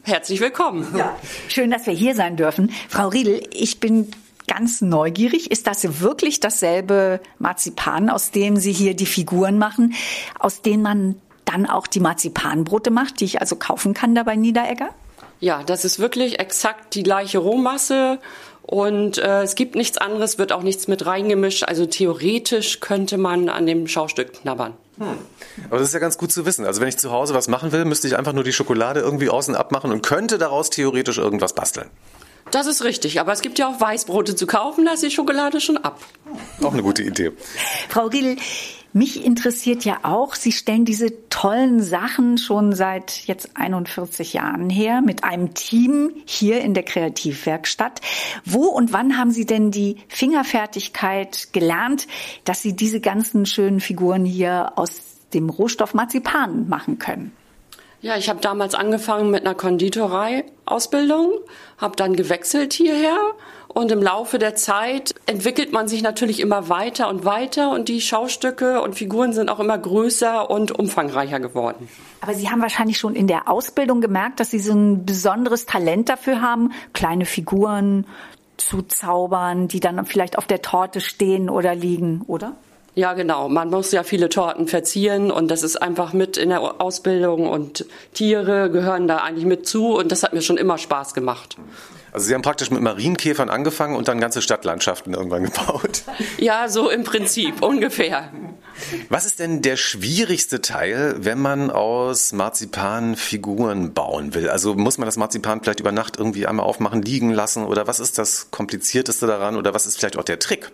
herzlich willkommen. Ja, schön, dass wir hier sein dürfen. Frau Riedel, ich bin ganz neugierig. Ist das wirklich dasselbe Marzipan, aus dem Sie hier die Figuren machen, aus denen man dann auch die Marzipanbrote macht, die ich also kaufen kann da bei Niederegger? Ja, das ist wirklich exakt die gleiche Rohmasse und es gibt nichts anderes, wird auch nichts mit reingemischt. Also theoretisch könnte man an dem Schaustück knabbern. Aber das ist ja ganz gut zu wissen. Also wenn ich zu Hause was machen will, müsste ich einfach nur die Schokolade irgendwie außen abmachen und könnte daraus theoretisch irgendwas basteln. Das ist richtig, aber es gibt ja auch Weißbrote zu kaufen, da ist die Schokolade schon ab. Auch eine gute Idee. Frau Riedel, mich interessiert ja auch, Sie stellen diese tollen Sachen schon seit jetzt 41 Jahren her mit einem Team hier in der Kreativwerkstatt. Wo und wann haben Sie denn die Fingerfertigkeit gelernt, dass Sie diese ganzen schönen Figuren hier aus dem Rohstoff Marzipan machen können? Ja, ich habe damals angefangen mit einer Konditorei-Ausbildung, habe dann gewechselt hierher und im Laufe der Zeit entwickelt man sich natürlich immer weiter und die Schaustücke und Figuren sind auch immer größer und umfangreicher geworden. Aber Sie haben wahrscheinlich schon in der Ausbildung gemerkt, dass Sie so ein besonderes Talent dafür haben, kleine Figuren zu zaubern, die dann vielleicht auf der Torte stehen oder liegen, oder? Ja, genau. Man muss ja viele Torten verzieren und das ist einfach mit in der Ausbildung und Tiere gehören da eigentlich mit zu und das hat mir schon immer Spaß gemacht. Also Sie haben praktisch mit Marienkäfern angefangen und dann ganze Stadtlandschaften irgendwann gebaut. Ja, so im Prinzip, ungefähr. Was ist denn der schwierigste Teil, wenn man aus Marzipan Figuren bauen will? Also muss man das Marzipan vielleicht über Nacht irgendwie einmal aufmachen, liegen lassen oder was ist das Komplizierteste daran oder was ist vielleicht auch der Trick?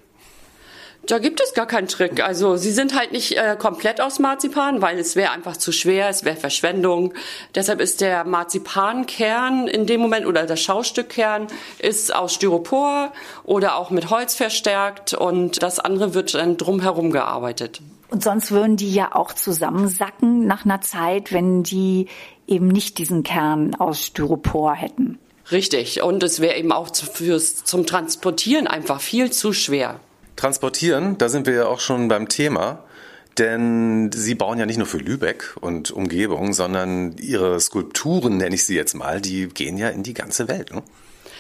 Da gibt es gar keinen Trick. Also sie sind halt nicht komplett aus Marzipan, weil es wäre einfach zu schwer, es wäre Verschwendung. Deshalb ist der Marzipankern in dem Moment oder der Schaustückkern ist aus Styropor oder auch mit Holz verstärkt und das andere wird dann drumherum gearbeitet. Und sonst würden die ja auch zusammensacken nach einer Zeit, wenn die eben nicht diesen Kern aus Styropor hätten. Richtig. Und es wäre eben auch zum Transportieren einfach viel zu schwer. Transportieren, da sind wir ja auch schon beim Thema, denn Sie bauen ja nicht nur für Lübeck und Umgebung, sondern Ihre Skulpturen, nenne ich sie jetzt mal, die gehen ja in die ganze Welt, ne?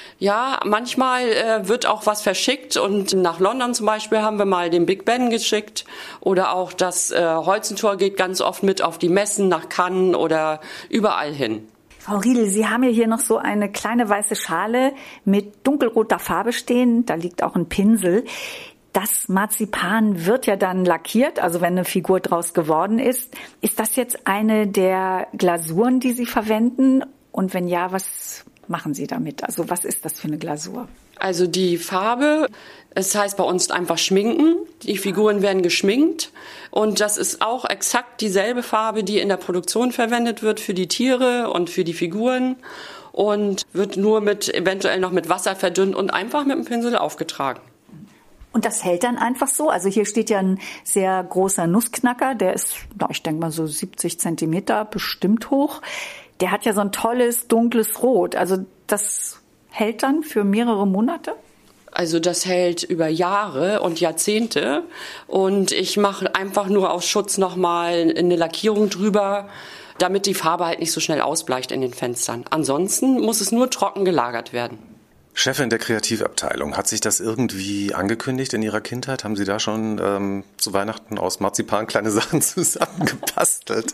Ja, manchmal wird auch was verschickt und nach London zum Beispiel haben wir mal den Big Ben geschickt oder auch das Holzentor geht ganz oft mit auf die Messen nach Cannes oder überall hin. Frau Riedel, Sie haben ja hier noch so eine kleine weiße Schale mit dunkelroter Farbe stehen, da liegt auch ein Pinsel. Das Marzipan wird ja dann lackiert, also wenn eine Figur draus geworden ist. Ist das jetzt eine der Glasuren, die Sie verwenden? Und wenn ja, was machen Sie damit? Also was ist das für eine Glasur? Also die Farbe, es heißt bei uns einfach schminken. Die Figuren werden geschminkt. Und das ist auch exakt dieselbe Farbe, die in der Produktion verwendet wird für die Tiere und für die Figuren. Und wird nur eventuell noch mit Wasser verdünnt und einfach mit dem Pinsel aufgetragen. Und das hält dann einfach so? Also hier steht ja ein sehr großer Nussknacker, der ist, ich denke mal so 70 Zentimeter bestimmt hoch. Der hat ja so ein tolles, dunkles Rot. Also das hält dann für mehrere Monate? Also das hält über Jahre und Jahrzehnte. Und ich mache einfach nur aus Schutz nochmal eine Lackierung drüber, damit die Farbe halt nicht so schnell ausbleicht in den Fenstern. Ansonsten muss es nur trocken gelagert werden. Chefin der Kreativabteilung, hat sich das irgendwie angekündigt in Ihrer Kindheit? Haben Sie da schon zu Weihnachten aus Marzipan kleine Sachen zusammengebastelt?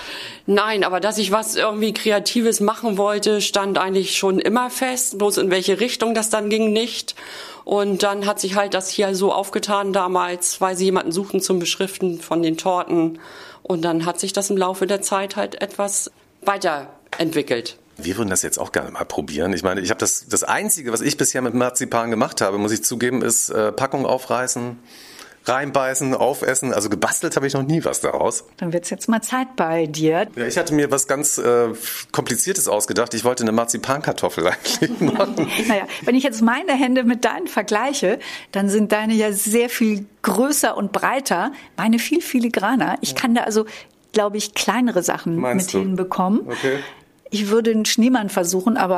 Nein, aber dass ich was irgendwie Kreatives machen wollte, stand eigentlich schon immer fest. Bloß in welche Richtung das dann ging, nicht. Und dann hat sich halt das hier so aufgetan damals, weil sie jemanden suchten zum Beschriften von den Torten. Und dann hat sich das im Laufe der Zeit halt etwas weiterentwickelt. Wir würden das jetzt auch gerne mal probieren. Ich meine, ich habe das Einzige, was ich bisher mit Marzipan gemacht habe, muss ich zugeben, ist Packung aufreißen, reinbeißen, aufessen. Also gebastelt habe ich noch nie was daraus. Dann wird's jetzt mal Zeit bei dir. Ja, ich hatte mir was ganz Kompliziertes ausgedacht. Ich wollte eine Marzipankartoffel eigentlich machen. Naja, wenn ich jetzt meine Hände mit deinen vergleiche, dann sind deine ja sehr viel größer und breiter. Meine viel filigraner. Ich kann da also, glaube ich, kleinere Sachen mit hinbekommen. Okay. Ich würde einen Schneemann versuchen, aber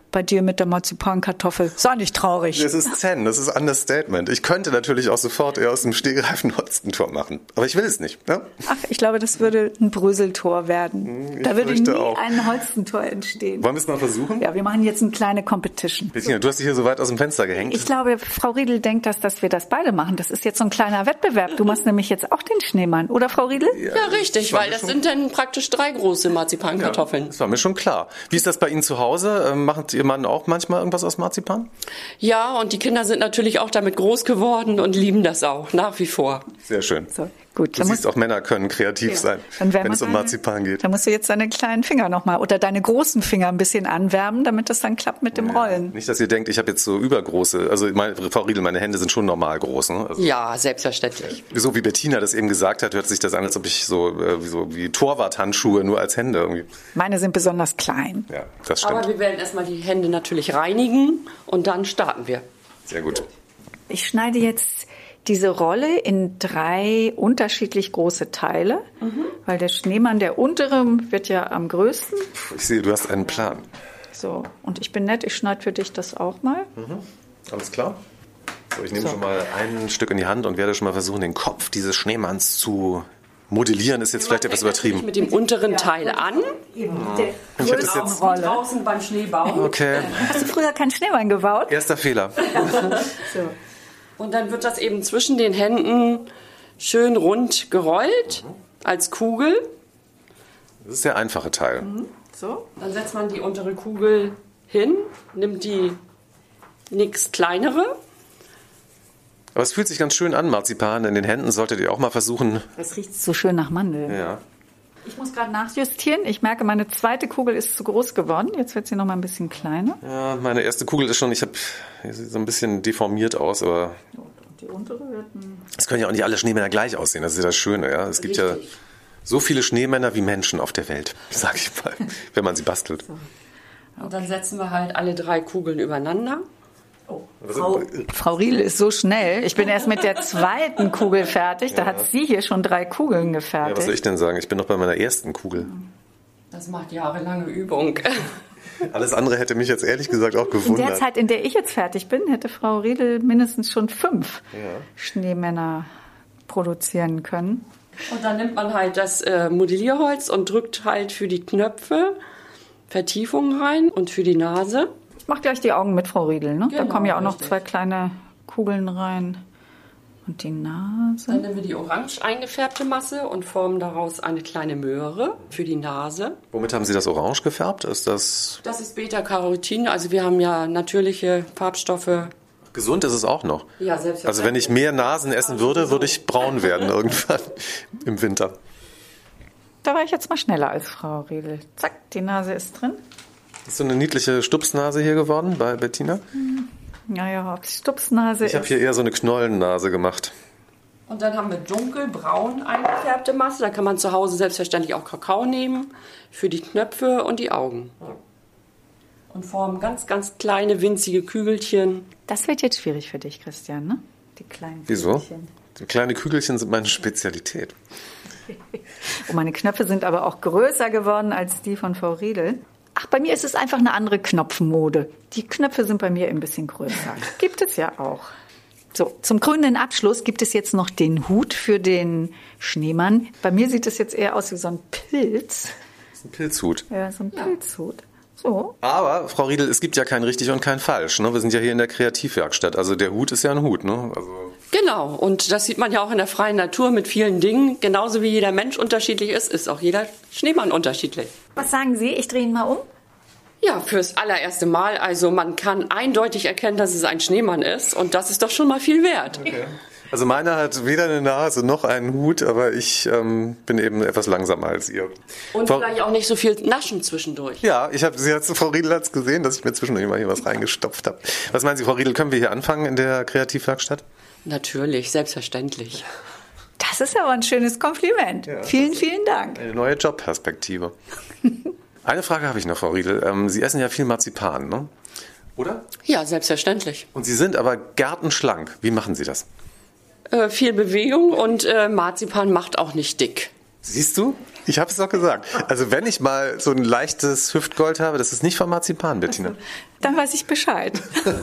bei dir mit der Marzipankartoffel. Sei nicht traurig. Das ist Zen, das ist Understatement. Ich könnte natürlich auch sofort eher aus dem Stegreif ein Holstentor machen, aber ich will es nicht. Ja? Ach, ich glaube, das würde ein Bröseltor werden. Da würde nie ein Holstentor entstehen. Wollen wir es mal versuchen? Ja, wir machen jetzt eine kleine Competition. Bettina, du hast dich hier so weit aus dem Fenster gehängt. Ich glaube, Frau Riedel denkt, dass wir das beide machen. Das ist jetzt so ein kleiner Wettbewerb. Du machst nämlich jetzt auch den Schneemann, oder Frau Riedel? Ja, richtig, weil das sind dann praktisch 3 große Marzipankartoffeln. Ja, das war mir schon klar. Wie ist das bei Ihnen zu Hause? Macht Ihr Mann auch manchmal irgendwas aus Marzipan? Ja, und die Kinder sind natürlich auch damit groß geworden und lieben das auch, nach wie vor. Sehr schön. So, gut. Du siehst, auch Männer können kreativ sein, wenn es um Marzipan geht. Da musst du jetzt deine kleinen Finger nochmal oder deine großen Finger ein bisschen anwärmen, damit das dann klappt mit dem Rollen. Nicht, dass ihr denkt, ich habe jetzt so übergroße, also Frau Riedel, meine Hände sind schon normal groß. Ne? Also, ja, selbstverständlich. So wie Bettina das eben gesagt hat, hört sich das an, als ob ich so wie Torwarthandschuhe nur als Hände irgendwie. Meine sind besonders klein. Ja, das stimmt. Aber wir werden erstmal die Hände natürlich reinigen und dann starten wir. Sehr gut. Ich schneide jetzt diese Rolle in 3 unterschiedlich große Teile, weil der Schneemann, der untere, wird ja am größten. Ich sehe, du hast einen Plan. So, und ich bin nett, ich schneide für dich das auch mal. Alles klar. So, ich nehme schon mal ein Stück in die Hand und werde schon mal versuchen, den Kopf dieses Schneemanns zu modellieren. Ist jetzt vielleicht etwas übertrieben. Mit dem unteren Teil an. Ich habe das jetzt draußen beim Schneebau. Okay. Hast du früher keinen Schneemann gebaut? Erster Fehler. So. Und dann wird das eben zwischen den Händen schön rund gerollt als Kugel. Das ist der einfache Teil. So. Dann setzt man die untere Kugel hin, nimmt die nächst kleinere. Aber es fühlt sich ganz schön an, Marzipan in den Händen. Solltet ihr auch mal versuchen. Das riecht so schön nach Mandel. Ja. Ich muss gerade nachjustieren. Ich merke, meine zweite Kugel ist zu groß geworden. Jetzt wird sie noch mal ein bisschen kleiner. Ja, meine erste Kugel ist schon, sie sieht so ein bisschen deformiert aus, aber Und die untere wird es können ja auch nicht alle Schneemänner gleich aussehen. Das ist ja das Schöne, ja. Es gibt ja so viele Schneemänner wie Menschen auf der Welt, sag ich mal, wenn man sie bastelt. Und dann setzen wir halt alle 3 Kugeln übereinander. Frau Riedel ist so schnell. Ich bin erst mit der zweiten Kugel fertig. Da hat sie hier schon 3 Kugeln gefertigt. Ja, was soll ich denn sagen? Ich bin noch bei meiner ersten Kugel. Das macht jahrelange Übung. Alles andere hätte mich jetzt ehrlich gesagt auch gewundert. In der Zeit, in der ich jetzt fertig bin, hätte Frau Riedel mindestens schon 5 Schneemänner produzieren können. Und dann nimmt man halt das Modellierholz und drückt halt für die Knöpfe Vertiefungen rein und für die Nase. Ich mache gleich die Augen mit, Frau Riedel. Ne? Genau, da kommen ja auch noch richtig. 2 kleine Kugeln rein. Und die Nase. Dann nehmen wir die orange eingefärbte Masse und formen daraus eine kleine Möhre für die Nase. Womit haben Sie das orange gefärbt? Ist das Das ist Beta-Carotin, also wir haben ja natürliche Farbstoffe. gesund? Ist es auch noch? Ja, selbstverständlich. Also wenn ich mehr Nasen essen würde, würde ich braun werden irgendwann im Winter. Da war ich jetzt mal schneller als Frau Riedel. Zack, die Nase ist drin. Ist so eine niedliche Stupsnase hier geworden bei Bettina? Naja, ob es Stupsnase Ich habe hier eher so eine Knollennase gemacht. Und dann haben wir dunkelbraun eingefärbte Masse. Da kann man zu Hause selbstverständlich auch Kakao nehmen für die Knöpfe und die Augen. Und formen ganz, ganz kleine, winzige Kügelchen. Das wird jetzt schwierig für dich, Christian, ne? Die kleinen Wieso? Kügelchen. Die kleinen Kügelchen sind meine Spezialität. Und meine Knöpfe sind aber auch größer geworden als die von Frau Riedel. Ach, bei mir ist es einfach eine andere Knopfmode. Die Knöpfe sind bei mir ein bisschen größer. Gibt es ja auch. So, zum krönenden Abschluss gibt es jetzt noch den Hut für den Schneemann. Bei mir sieht es jetzt eher aus wie so ein Pilz. Das ist ein Pilzhut. Ja, so ein Pilzhut. So. Aber, Frau Riedel, es gibt ja kein richtig und kein falsch. Ne? Wir sind ja hier in der Kreativwerkstatt. Also der Hut ist ja ein Hut. Ne? Also Genau, und das sieht man ja auch in der freien Natur mit vielen Dingen. Genauso wie jeder Mensch unterschiedlich ist auch jeder Schneemann unterschiedlich. Was sagen Sie? Ich drehe ihn mal um. Ja, fürs allererste Mal. Also man kann eindeutig erkennen, dass es ein Schneemann ist. Und das ist doch schon mal viel wert. okay. Also meiner hat weder eine Nase noch einen Hut, aber ich bin eben etwas langsamer als ihr. Und vielleicht auch nicht so viel naschen zwischendurch. Ja, Frau Riedel hat es gesehen, dass ich mir zwischendurch mal hier was reingestopft habe. Was meinen Sie, Frau Riedel, können wir hier anfangen in der Kreativwerkstatt? Natürlich, selbstverständlich. Das ist aber ein schönes Kompliment. Ja, vielen, vielen Dank. Eine neue Jobperspektive. Eine Frage habe ich noch, Frau Riedel. Sie essen ja viel Marzipan, ne? Oder? Ja, selbstverständlich. Und Sie sind aber gärtenschlank. Wie machen Sie das? Viel Bewegung und Marzipan macht auch nicht dick. Siehst du? Ich habe es doch gesagt. Also wenn ich mal so ein leichtes Hüftgold habe, das ist nicht vom Marzipan, Bettina. Dann weiß ich Bescheid.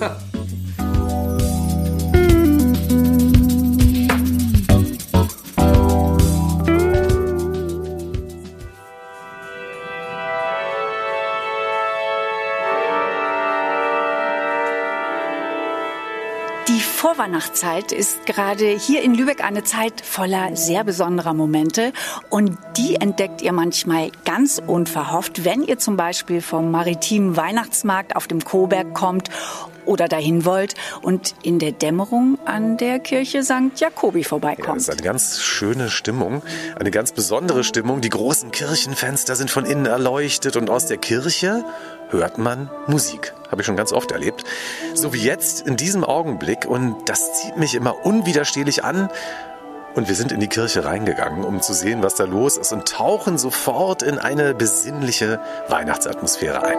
Die Vorweihnachtszeit ist gerade hier in Lübeck eine Zeit voller sehr besonderer Momente und die entdeckt ihr manchmal ganz unverhofft, wenn ihr zum Beispiel vom maritimen Weihnachtsmarkt auf dem Coburg kommt oder dahin wollt und in der Dämmerung an der Kirche St. Jakobi vorbeikommt. Ja, das ist eine ganz schöne Stimmung, eine ganz besondere Stimmung. Die großen Kirchenfenster sind von innen erleuchtet und aus der Kirche hört man Musik. Habe ich schon ganz oft erlebt. So wie jetzt in diesem Augenblick. Und das zieht mich immer unwiderstehlich an. Und wir sind in die Kirche reingegangen, um zu sehen, was da los ist. Und tauchen sofort in eine besinnliche Weihnachtsatmosphäre ein.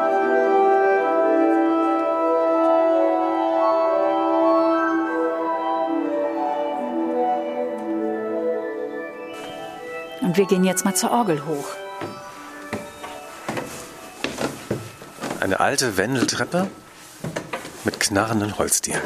Und wir gehen jetzt mal zur Orgel hoch. Eine alte Wendeltreppe mit knarrenden Holzdielen.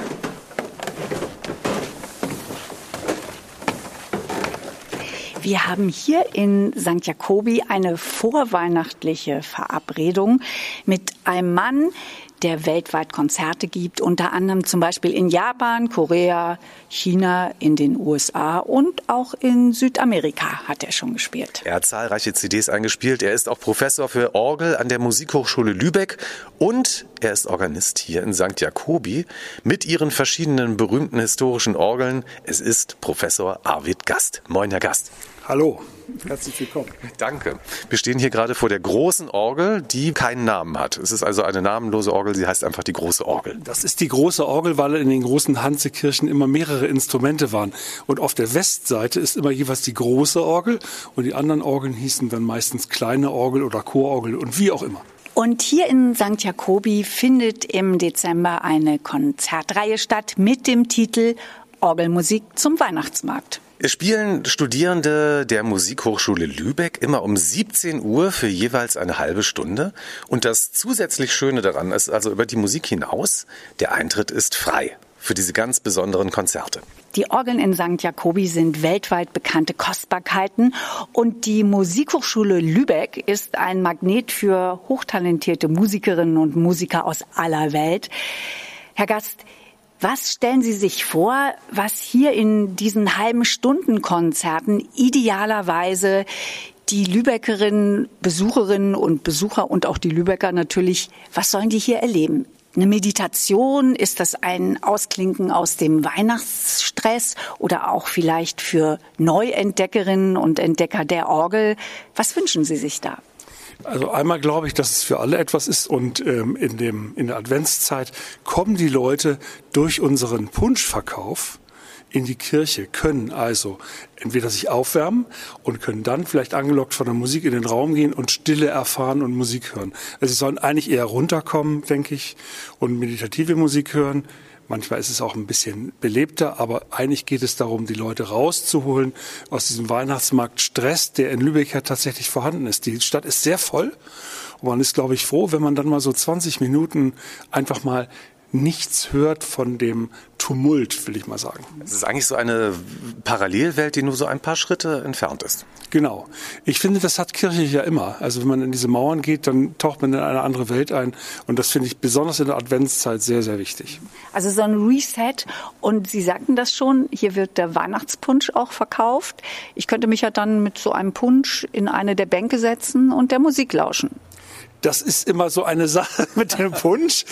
Wir haben hier in St. Jakobi eine vorweihnachtliche Verabredung mit einem Mann, der weltweit Konzerte gibt, unter anderem zum Beispiel in Japan, Korea, China, in den USA und auch in Südamerika hat er schon gespielt. Er hat zahlreiche CDs eingespielt. Er ist auch Professor für Orgel an der Musikhochschule Lübeck und er ist Organist hier in St. Jakobi mit ihren verschiedenen berühmten historischen Orgeln. Es ist Professor Arvid Gast. Moin, Herr Gast. Hallo, herzlich willkommen. Danke. Wir stehen hier gerade vor der großen Orgel, die keinen Namen hat. Es ist also eine namenlose Orgel, sie heißt einfach die große Orgel. Das ist die große Orgel, weil in den großen Hansekirchen immer mehrere Instrumente waren. Und auf der Westseite ist immer jeweils die große Orgel und die anderen Orgeln hießen dann meistens kleine Orgel oder Chororgel und wie auch immer. Und hier in St. Jakobi findet im Dezember eine Konzertreihe statt mit dem Titel Orgelmusik zum Weihnachtsmarkt. Es spielen Studierende der Musikhochschule Lübeck immer um 17 Uhr für jeweils eine halbe Stunde. Und das zusätzlich Schöne daran ist also über die Musik hinaus, der Eintritt ist frei für diese ganz besonderen Konzerte. Die Orgeln in St. Jakobi sind weltweit bekannte Kostbarkeiten und die Musikhochschule Lübeck ist ein Magnet für hochtalentierte Musikerinnen und Musiker aus aller Welt. Herr Gast, was stellen Sie sich vor, was hier in diesen halben Stunden-Konzerten idealerweise die Lübeckerinnen, Besucherinnen und Besucher und auch die Lübecker natürlich, was sollen die hier erleben? Eine Meditation? Ist das ein Ausklinken aus dem Weihnachtsstress oder auch vielleicht für Neuentdeckerinnen und Entdecker der Orgel? Was wünschen Sie sich da? Also einmal glaube ich, dass es für alle etwas ist und in der Adventszeit kommen die Leute durch unseren Punschverkauf in die Kirche, können also entweder sich aufwärmen und können dann vielleicht angelockt von der Musik in den Raum gehen und Stille erfahren und Musik hören. Also sie sollen eigentlich eher runterkommen, denke ich, und meditative Musik hören. Manchmal ist es auch ein bisschen belebter, aber eigentlich geht es darum, die Leute rauszuholen aus diesem Weihnachtsmarktstress, der in Lübeck ja tatsächlich vorhanden ist. Die Stadt ist sehr voll und man ist, glaube ich, froh, wenn man dann mal so 20 Minuten einfach mal nichts hört von dem Tumult, will ich mal sagen. Es ist eigentlich so eine Parallelwelt, die nur so ein paar Schritte entfernt ist. Genau. Ich finde, das hat Kirche ja immer. Also wenn man in diese Mauern geht, dann taucht man in eine andere Welt ein. Und das finde ich besonders in der Adventszeit sehr, sehr wichtig. Also so ein Reset. Und Sie sagten das schon, hier wird der Weihnachtspunsch auch verkauft. Ich könnte mich ja dann mit so einem Punsch in eine der Bänke setzen und der Musik lauschen. Das ist immer so eine Sache mit dem Punsch,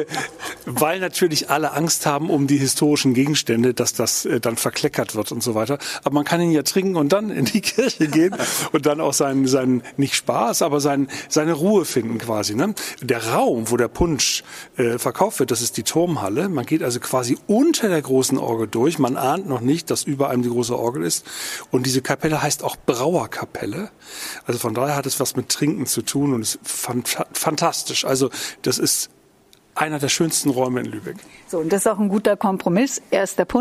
weil natürlich alle Angst haben um die historischen Gegenstände, dass das dann verkleckert wird und so weiter. Aber man kann ihn ja trinken und dann in die Kirche gehen und dann auch seinen nicht Spaß, aber seine Ruhe finden quasi. Ne? Der Raum, wo der Punsch verkauft wird, das ist die Turmhalle. Man geht also quasi unter der großen Orgel durch. Man ahnt noch nicht, dass über einem die große Orgel ist. Und diese Kapelle heißt auch Brauerkapelle. Also von daher hat es was mit Trinken zu tun und ist fantastisch. Also das ist einer der schönsten Räume in Lübeck. So, und das ist auch ein guter Kompromiss. Erst der Punsch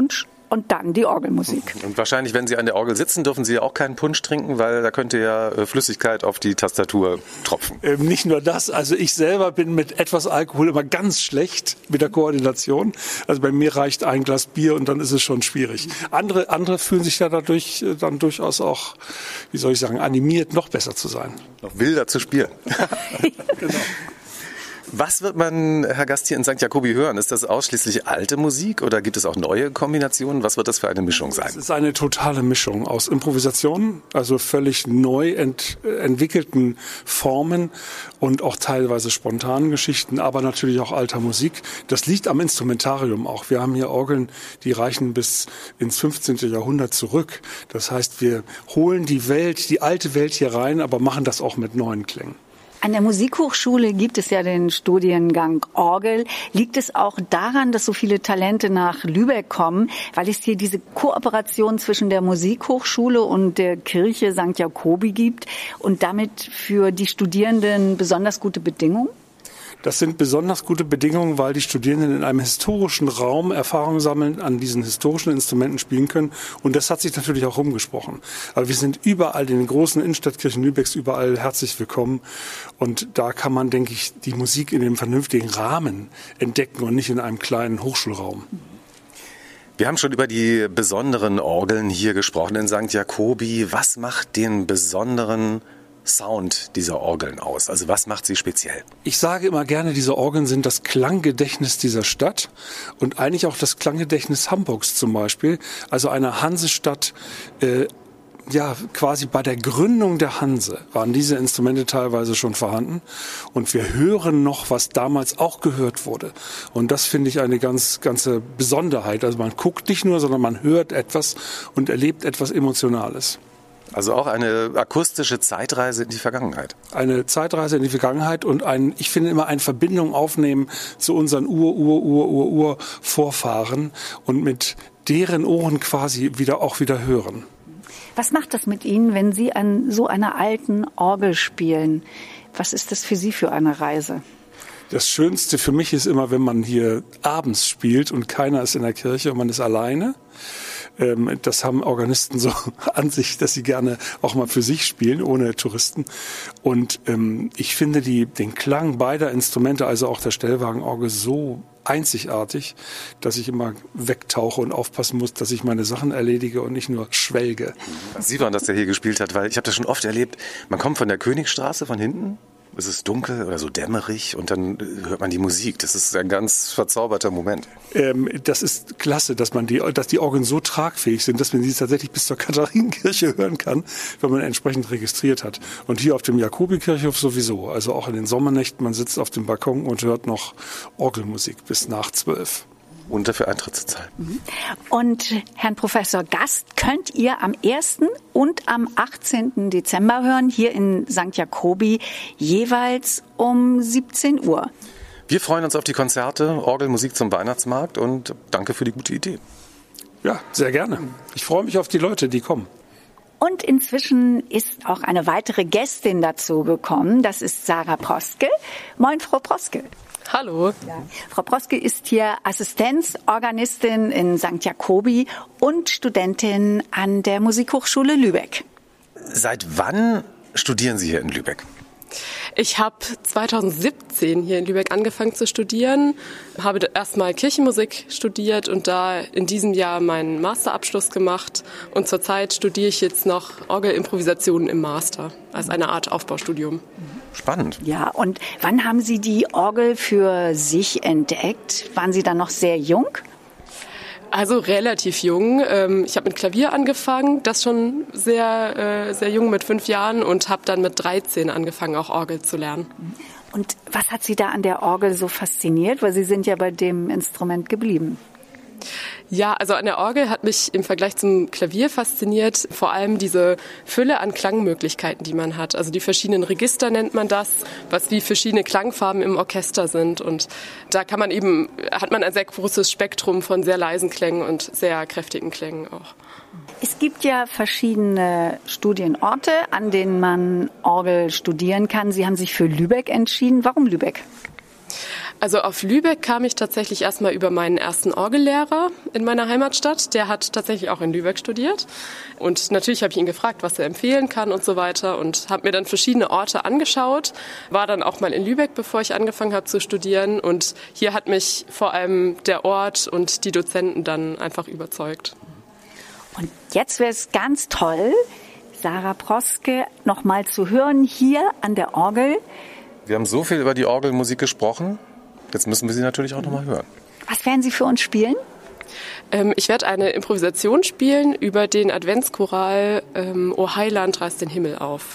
und dann die Orgelmusik. Und wahrscheinlich, wenn Sie an der Orgel sitzen, dürfen Sie ja auch keinen Punsch trinken, weil da könnte ja Flüssigkeit auf die Tastatur tropfen. Nicht nur das, also ich selber bin mit etwas Alkohol immer ganz schlecht mit der Koordination. Also bei mir reicht ein Glas Bier und dann ist es schon schwierig. Andere fühlen sich ja dadurch dann durchaus auch, wie soll ich sagen, animiert, noch besser zu sein. Noch wilder zu spielen. Genau. Was wird man, Herr Gast, hier in St. Jakobi hören? Ist das ausschließlich alte Musik oder gibt es auch neue Kombinationen? Was wird das für eine Mischung sein? Es ist eine totale Mischung aus Improvisationen, also völlig neu entwickelten Formen und auch teilweise spontanen Geschichten, aber natürlich auch alter Musik. Das liegt am Instrumentarium auch. Wir haben hier Orgeln, die reichen bis ins 15. Jahrhundert zurück. Das heißt, wir holen die alte Welt hier rein, aber machen das auch mit neuen Klängen. An der Musikhochschule gibt es ja den Studiengang Orgel. Liegt es auch daran, dass so viele Talente nach Lübeck kommen, weil es hier diese Kooperation zwischen der Musikhochschule und der Kirche St. Jakobi gibt und damit für die Studierenden besonders gute Bedingungen? Das sind besonders gute Bedingungen, weil die Studierenden in einem historischen Raum Erfahrung sammeln, an diesen historischen Instrumenten spielen können. Und das hat sich natürlich auch rumgesprochen. Aber wir sind überall in den großen Innenstadtkirchen Lübecks überall herzlich willkommen. Und da kann man, denke ich, die Musik in einem vernünftigen Rahmen entdecken und nicht in einem kleinen Hochschulraum. Wir haben schon über die besonderen Orgeln hier gesprochen in St. Jakobi. Was macht den besonderen Sound dieser Orgeln aus? Also was macht sie speziell? Ich sage immer gerne, diese Orgeln sind das Klanggedächtnis dieser Stadt und eigentlich auch das Klanggedächtnis Hamburgs zum Beispiel. Also eine Hansestadt, quasi bei der Gründung der Hanse waren diese Instrumente teilweise schon vorhanden und wir hören noch, was damals auch gehört wurde. Und das finde ich eine ganze Besonderheit. Also man guckt nicht nur, sondern man hört etwas und erlebt etwas Emotionales. Also auch eine akustische Zeitreise in die Vergangenheit. Eine Zeitreise in die Vergangenheit und ich finde immer eine Verbindung aufnehmen zu unseren Ur-Vorfahren und mit deren Ohren quasi wieder hören. Was macht das mit Ihnen, wenn Sie an so einer alten Orgel spielen? Was ist das für Sie für eine Reise? Das Schönste für mich ist immer, wenn man hier abends spielt und keiner ist in der Kirche und man ist alleine. Das haben Organisten so an sich, dass sie gerne auch mal für sich spielen, ohne Touristen. Und ich finde den Klang beider Instrumente, also auch der Stellwagenorgel, so einzigartig, dass ich immer wegtauche und aufpassen muss, dass ich meine Sachen erledige und nicht nur schwelge. Sie waren das, der hier gespielt hat, weil ich habe das schon oft erlebt. Man kommt von der Königstraße von hinten. Es ist dunkel oder so dämmerig und dann hört man die Musik. Das ist ein ganz verzauberter Moment. Das ist klasse, dass die Orgeln so tragfähig sind, dass man sie tatsächlich bis zur Katharinenkirche hören kann, wenn man entsprechend registriert hat. Und hier auf dem Jakobikirchhof sowieso. Also auch in den Sommernächten, man sitzt auf dem Balkon und hört noch Orgelmusik bis nach 12. Und dafür Eintritt zu zahlen. Und Herrn Professor Gast könnt ihr am 1. und am 18. Dezember hören, hier in St. Jakobi, jeweils um 17 Uhr. Wir freuen uns auf die Konzerte, Orgelmusik zum Weihnachtsmarkt und danke für die gute Idee. Ja, sehr gerne. Ich freue mich auf die Leute, die kommen. Und inzwischen ist auch eine weitere Gästin dazu gekommen. Das ist Sarah Proske. Moin, Frau Proske. Hallo. Ja. Frau Proske ist hier Assistenzorganistin in St. Jakobi und Studentin an der Musikhochschule Lübeck. Seit wann studieren Sie hier in Lübeck? Ich habe 2017 hier in Lübeck angefangen zu studieren, habe erstmal Kirchenmusik studiert und da in diesem Jahr meinen Masterabschluss gemacht. Und zurzeit studiere ich jetzt noch Orgelimprovisationen im Master, als eine Art Aufbaustudium. Spannend. Ja, und wann haben Sie die Orgel für sich entdeckt? Waren Sie dann noch sehr jung? Also relativ jung. Ich habe mit Klavier angefangen, das schon sehr jung mit 5 Jahren und habe dann mit 13 angefangen, auch Orgel zu lernen. Und was hat Sie da an der Orgel so fasziniert? Weil Sie sind ja bei dem Instrument geblieben. Ja, also an der Orgel hat mich im Vergleich zum Klavier fasziniert, vor allem diese Fülle an Klangmöglichkeiten, die man hat. Also die verschiedenen Register nennt man das, was wie verschiedene Klangfarben im Orchester sind. Und da hat man ein sehr großes Spektrum von sehr leisen Klängen und sehr kräftigen Klängen auch. Es gibt ja verschiedene Studienorte, an denen man Orgel studieren kann. Sie haben sich für Lübeck entschieden. Warum Lübeck? Also auf Lübeck kam ich tatsächlich erstmal über meinen ersten Orgellehrer in meiner Heimatstadt. Der hat tatsächlich auch in Lübeck studiert. Und natürlich habe ich ihn gefragt, was er empfehlen kann und so weiter. Und habe mir dann verschiedene Orte angeschaut. War dann auch mal in Lübeck, bevor ich angefangen habe zu studieren. Und hier hat mich vor allem der Ort und die Dozenten dann einfach überzeugt. Und jetzt wäre es ganz toll, Sarah Proske noch mal zu hören hier an der Orgel. Wir haben so viel über die Orgelmusik gesprochen. Jetzt müssen wir sie natürlich auch noch mal hören. Was werden Sie für uns spielen? Ich werde eine Improvisation spielen über den Adventschoral O Heiland, reißt den Himmel auf.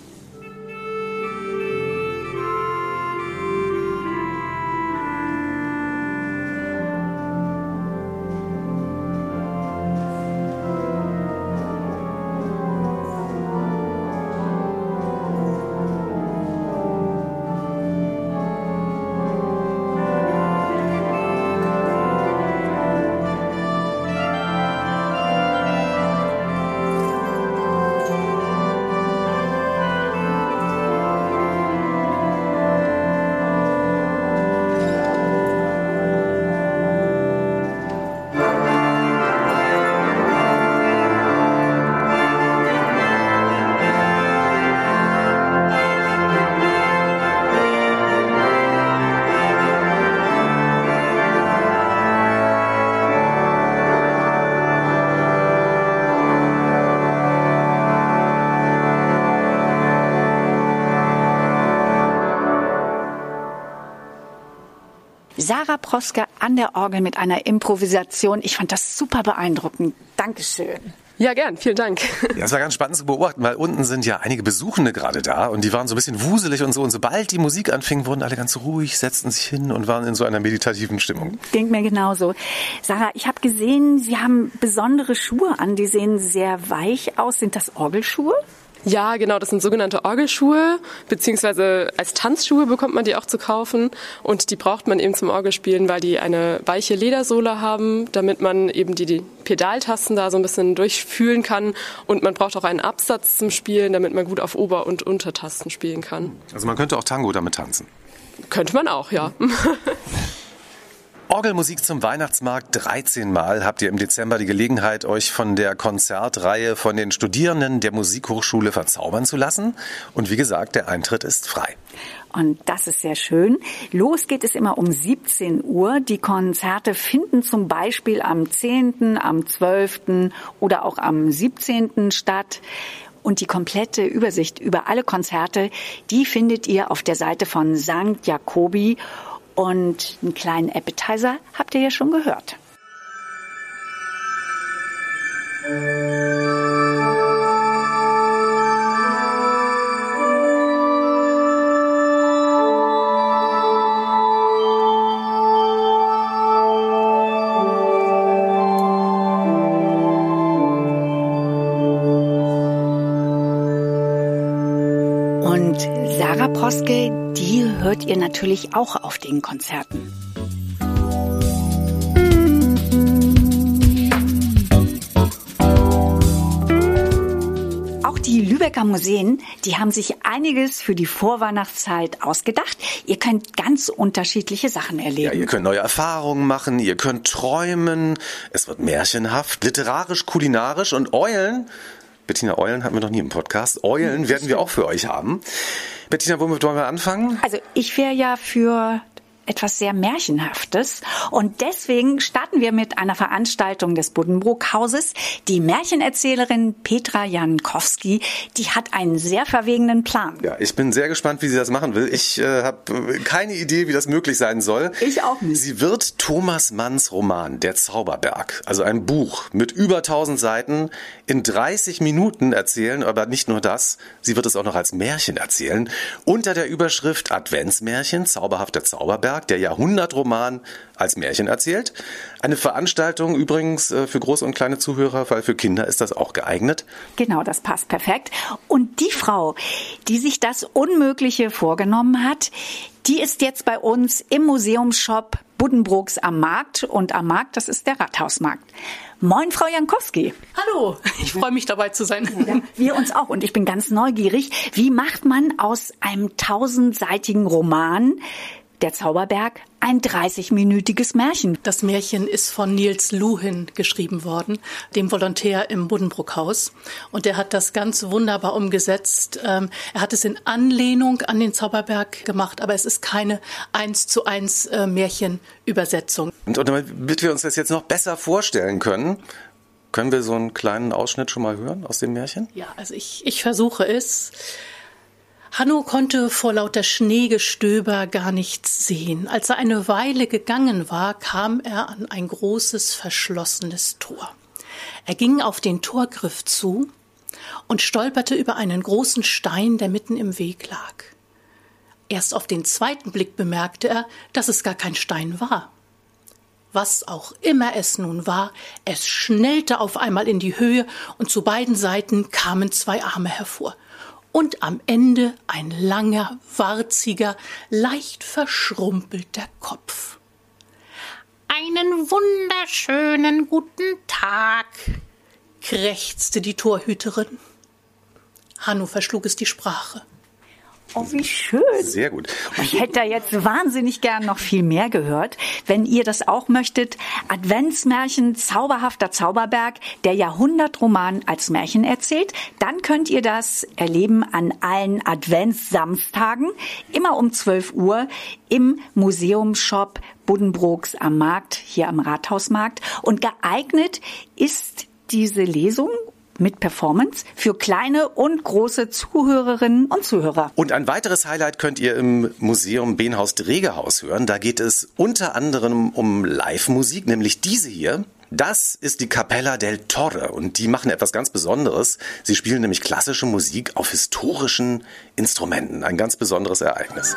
Sarah Proske an der Orgel mit einer Improvisation. Ich fand das super beeindruckend. Dankeschön. Ja, gern. Vielen Dank. Ja, es war ganz spannend zu beobachten, weil unten sind ja einige Besuchende gerade da und die waren so ein bisschen wuselig und so. Und sobald die Musik anfing, wurden alle ganz ruhig, setzten sich hin und waren in so einer meditativen Stimmung. Ging mir genauso. Sarah, ich habe gesehen, Sie haben besondere Schuhe an. Die sehen sehr weich aus. Sind das Orgelschuhe? Ja, genau, das sind sogenannte Orgelschuhe, beziehungsweise als Tanzschuhe bekommt man die auch zu kaufen und die braucht man eben zum Orgelspielen, weil die eine weiche Ledersohle haben, damit man eben die Pedaltasten da so ein bisschen durchfühlen kann und man braucht auch einen Absatz zum Spielen, damit man gut auf Ober- und Untertasten spielen kann. Also man könnte auch Tango damit tanzen? Könnte man auch, ja. Orgelmusik zum Weihnachtsmarkt. 13 Mal habt ihr im Dezember die Gelegenheit, euch von der Konzertreihe von den Studierenden der Musikhochschule verzaubern zu lassen. Und wie gesagt, der Eintritt ist frei. Und das ist sehr schön. Los geht es immer um 17 Uhr. Die Konzerte finden zum Beispiel am 10., am 12. oder auch am 17. statt. Und die komplette Übersicht über alle Konzerte, die findet ihr auf der Seite von St. Jacobi. Und einen kleinen Appetizer habt ihr ja schon gehört. Und Sarah Proske, die hört ihr natürlich auch auf den Konzerten. Auch die Lübecker Museen, die haben sich einiges für die Vorweihnachtszeit ausgedacht. Ihr könnt ganz unterschiedliche Sachen erleben. Ja, ihr könnt neue Erfahrungen machen, ihr könnt träumen, es wird märchenhaft, literarisch, kulinarisch und Eulen. Bettina, Eulen hatten wir noch nie im Podcast. Eulen werden wir auch für euch haben. Bettina, womit wollen wir anfangen? Also ich wäre ja für etwas sehr Märchenhaftes. Und deswegen starten wir mit einer Veranstaltung des Buddenbrook-Hauses. Die Märchenerzählerin Petra Jankowski, die hat einen sehr verwegenen Plan. Ja, ich bin sehr gespannt, wie sie das machen will. Ich habe keine Idee, wie das möglich sein soll. Ich auch nicht. Sie wird Thomas Manns Roman Der Zauberberg, also ein Buch mit über 1000 Seiten, in 30 Minuten erzählen. Aber nicht nur das, sie wird es auch noch als Märchen erzählen. Unter der Überschrift Adventsmärchen, Zauberhafter Zauberberg, der Jahrhundertroman als Märchen erzählt. Eine Veranstaltung übrigens für große und kleine Zuhörer, weil für Kinder ist das auch geeignet. Genau, das passt perfekt. Und die Frau, die sich das Unmögliche vorgenommen hat, die ist jetzt bei uns im Museumsshop Buddenbrooks am Markt. Und am Markt, das ist der Rathausmarkt. Moin, Frau Jankowski. Hallo, ich freue mich dabei zu sein. Ja, wir uns auch. Und ich bin ganz neugierig. Wie macht man aus einem 1000-seitigen Roman der Zauberberg, ein 30-minütiges Märchen. Das Märchen ist von Nils Luhin geschrieben worden, dem Volontär im Buddenbrook-Haus. Und der hat das ganz wunderbar umgesetzt. Er hat es in Anlehnung an den Zauberberg gemacht, aber es ist keine 1:1 Märchenübersetzung. Und damit wir uns das jetzt noch besser vorstellen können wir so einen kleinen Ausschnitt schon mal hören aus dem Märchen? Ja, also ich versuche es. Hanno konnte vor lauter Schneegestöber gar nichts sehen. Als er eine Weile gegangen war, kam er an ein großes, verschlossenes Tor. Er ging auf den Torgriff zu und stolperte über einen großen Stein, der mitten im Weg lag. Erst auf den zweiten Blick bemerkte er, dass es gar kein Stein war. Was auch immer es nun war, es schnellte auf einmal in die Höhe und zu beiden Seiten kamen 2 Arme hervor. Und am Ende ein langer, warziger, leicht verschrumpelter Kopf. »Einen wunderschönen guten Tag«, krächzte die Torhüterin. Hanno verschlug es die Sprache. Oh, wie schön. Sehr gut. Ich hätte da jetzt wahnsinnig gern noch viel mehr gehört. Wenn ihr das auch möchtet, Adventsmärchen Zauberhafter Zauberberg, der Jahrhundertroman als Märchen erzählt, dann könnt ihr das erleben an allen Adventssamstagen, immer um 12 Uhr im Museumsshop Buddenbrooks am Markt, hier am Rathausmarkt. Und geeignet ist diese Lesung mit Performance für kleine und große Zuhörerinnen und Zuhörer. Und ein weiteres Highlight könnt ihr im Museum Beenhaus-Dregehaus hören. Da geht es unter anderem um Live-Musik, nämlich diese hier. Das ist die Capella del Torre und die machen etwas ganz Besonderes. Sie spielen nämlich klassische Musik auf historischen Instrumenten. Ein ganz besonderes Ereignis.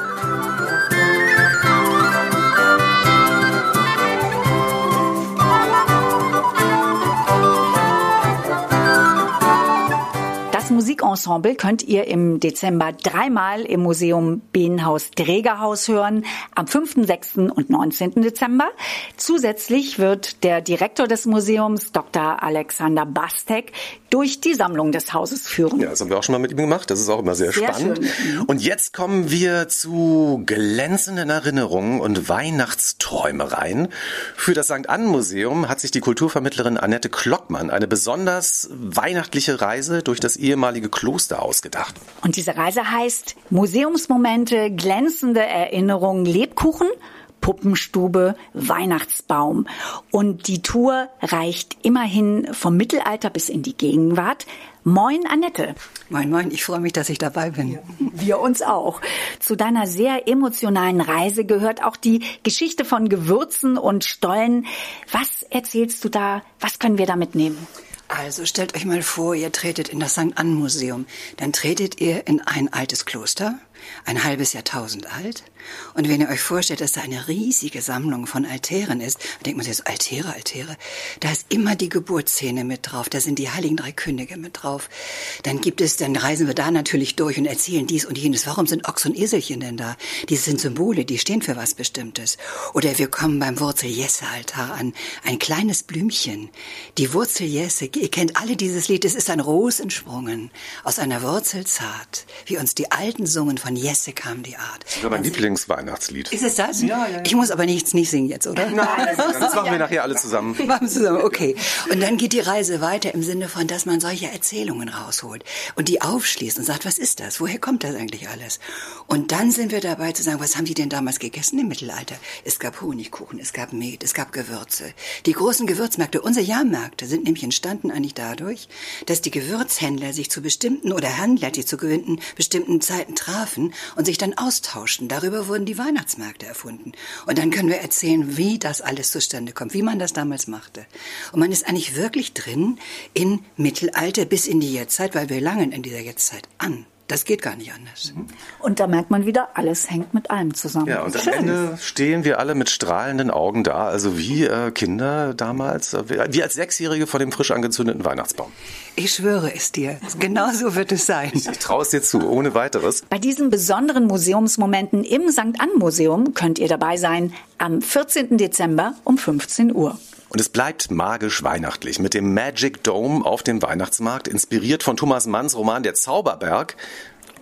Das Musikensemble könnt ihr im Dezember 3-mal im Museum Beenhaus-Dregehaus hören, am 5., 6. und 19. Dezember. Zusätzlich wird der Direktor des Museums, Dr. Alexander Bastek, durch die Sammlung des Hauses führen. Ja, das haben wir auch schon mal mit ihm gemacht. Das ist auch immer sehr spannend. Schön. Und jetzt kommen wir zu glänzenden Erinnerungen und Weihnachtsträumereien. Für das St. Ann-Museum hat sich die Kulturvermittlerin Annette Klockmann eine besonders weihnachtliche Reise durch das ehemalige Kloster ausgedacht. Und diese Reise heißt Museumsmomente, glänzende Erinnerungen, Lebkuchen, Puppenstube, Weihnachtsbaum. Und die Tour reicht immerhin vom Mittelalter bis in die Gegenwart. Moin, Annette. Moin, moin. Ich freue mich, dass ich dabei bin. Wir uns auch. Zu deiner sehr emotionalen Reise gehört auch die Geschichte von Gewürzen und Stollen. Was erzählst du da? Was können wir da mitnehmen? Also stellt euch mal vor, ihr tretet in das St. Ann-Museum. Dann tretet ihr in ein altes Kloster, ein halbes Jahrtausend alt. Und wenn ihr euch vorstellt, dass da eine riesige Sammlung von Altären ist, dann denkt man sich, Altäre, da ist immer die Geburtsszene mit drauf, da sind die Heiligen Drei Könige mit drauf. Dann reisen wir da natürlich durch und erzählen dies und jenes. Warum sind Ochs und Eselchen denn da? Die sind Symbole, die stehen für was Bestimmtes. Oder wir kommen beim Wurzel-Jesse-Altar an, ein kleines Blümchen. Die Wurzel-Jesse, ihr kennt alle dieses Lied, es ist ein Ros entsprungen, aus einer Wurzel zart, wie uns die Alten sungen, von Jesse kam die Art. Das ist mein Lieblingsweihnachtslied. Ist es das? Ja. Ich muss aber nicht singen jetzt, oder? Nein, das machen wir nachher alle zusammen. Machen wir zusammen, okay. Und dann geht die Reise weiter im Sinne von, dass man solche Erzählungen rausholt und die aufschließt und sagt, was ist das? Woher kommt das eigentlich alles? Und dann sind wir dabei zu sagen, was haben die denn damals gegessen im Mittelalter? Es gab Honigkuchen, es gab Met, es gab Gewürze. Die großen Gewürzmärkte, unsere Jahrmärkte sind nämlich entstanden eigentlich dadurch, dass die Gewürzhändler sich zu bestimmten oder Handler, die zu bestimmten Zeiten trafen und sich dann austauschten. Darüber wurden die Weihnachtsmärkte erfunden. Und dann können wir erzählen, wie das alles zustande kommt, wie man das damals machte. Und man ist eigentlich wirklich drin in Mittelalter bis in die Jetztzeit, weil wir langen in dieser Jetztzeit an. Das geht gar nicht anders. Und da merkt man wieder, alles hängt mit allem zusammen. Ja, und am Ende stehen wir alle mit strahlenden Augen da, also wie Kinder damals, wie als Sechsjährige vor dem frisch angezündeten Weihnachtsbaum. Ich schwöre es dir, genau so wird es sein. Ich traue es dir zu, ohne weiteres. Bei diesen besonderen Museumsmomenten im St. Ann-Museum könnt ihr dabei sein am 14. Dezember um 15 Uhr. Und es bleibt magisch weihnachtlich mit dem Magic Dome auf dem Weihnachtsmarkt, inspiriert von Thomas Manns Roman Der Zauberberg.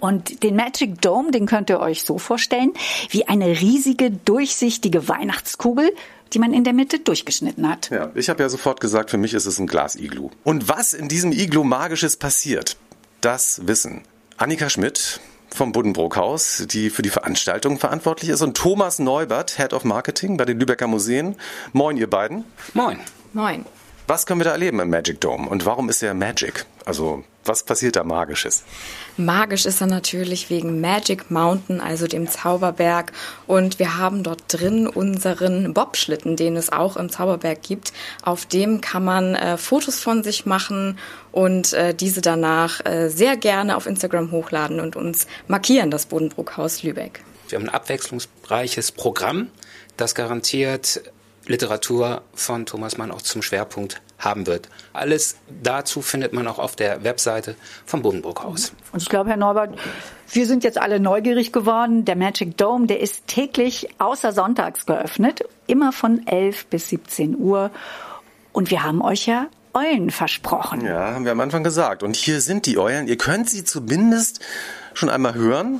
Und den Magic Dome, den könnt ihr euch so vorstellen, wie eine riesige, durchsichtige Weihnachtskugel, die man in der Mitte durchgeschnitten hat. Ja, ich habe ja sofort gesagt, für mich ist es ein Glasiglu. Und was in diesem Iglu Magisches passiert, das wissen Annika Schmidt vom Buddenbrook-Haus, die für die Veranstaltung verantwortlich ist, und Thomas Neubert, Head of Marketing bei den Lübecker Museen. Moin, ihr beiden. Moin. Moin. Was können wir da erleben im Magic Dome und warum ist er Magic? Also was passiert da Magisches? Magisch ist er natürlich wegen Magic Mountain, also dem Zauberberg. Und wir haben dort drin unseren Bobschlitten, den es auch im Zauberberg gibt. Auf dem kann man Fotos von sich machen und diese danach sehr gerne auf Instagram hochladen und uns markieren, das Buddenbrook-Haus Lübeck. Wir haben ein abwechslungsreiches Programm, das garantiert Literatur von Thomas Mann auch zum Schwerpunkt haben wird. Alles dazu findet man auch auf der Webseite vom Buddenbrook-Haus. Und ich glaube, Herr Neubert, wir sind jetzt alle neugierig geworden. Der Magic Dome, der ist täglich außer sonntags geöffnet, immer von 11 bis 17 Uhr. Und wir haben euch ja Eulen versprochen. Ja, haben wir am Anfang gesagt. Und hier sind die Eulen. Ihr könnt sie zumindest schon einmal hören.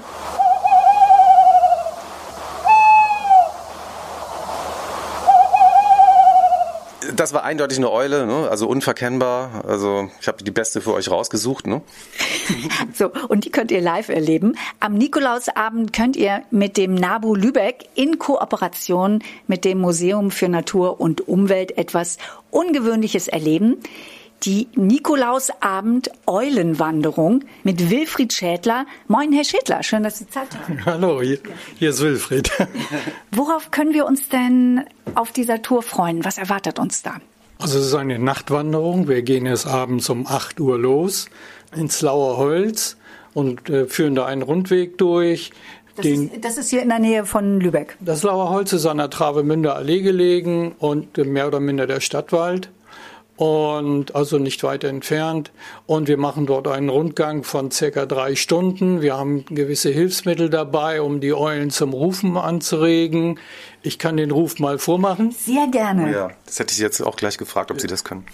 Das war eindeutig eine Eule, ne? Also unverkennbar. Also ich habe die beste für euch rausgesucht. Ne? So, und die könnt ihr live erleben. Am Nikolausabend könnt ihr mit dem NABU Lübeck in Kooperation mit dem Museum für Natur und Umwelt etwas Ungewöhnliches erleben. Die Nikolausabend-Eulenwanderung mit Wilfried Schädler. Moin, Herr Schädler, schön, dass Sie Zeit haben. Hallo, hier ist Wilfried. Worauf können wir uns denn auf dieser Tour freuen? Was erwartet uns da? Also es ist eine Nachtwanderung. Wir gehen erst abends um 8 Uhr los ins Lauer Holz und führen da einen Rundweg durch. Das ist hier in der Nähe von Lübeck. Das Lauer Holz ist an der Travemünder Allee gelegen und mehr oder minder der Stadtwald. Und also nicht weit entfernt. Und wir machen dort einen Rundgang von circa 3 Stunden. Wir haben gewisse Hilfsmittel dabei, um die Eulen zum Rufen anzuregen. Ich kann den Ruf mal vormachen. Sehr gerne. Ja, das hätte ich jetzt auch gleich gefragt, ob Sie das können.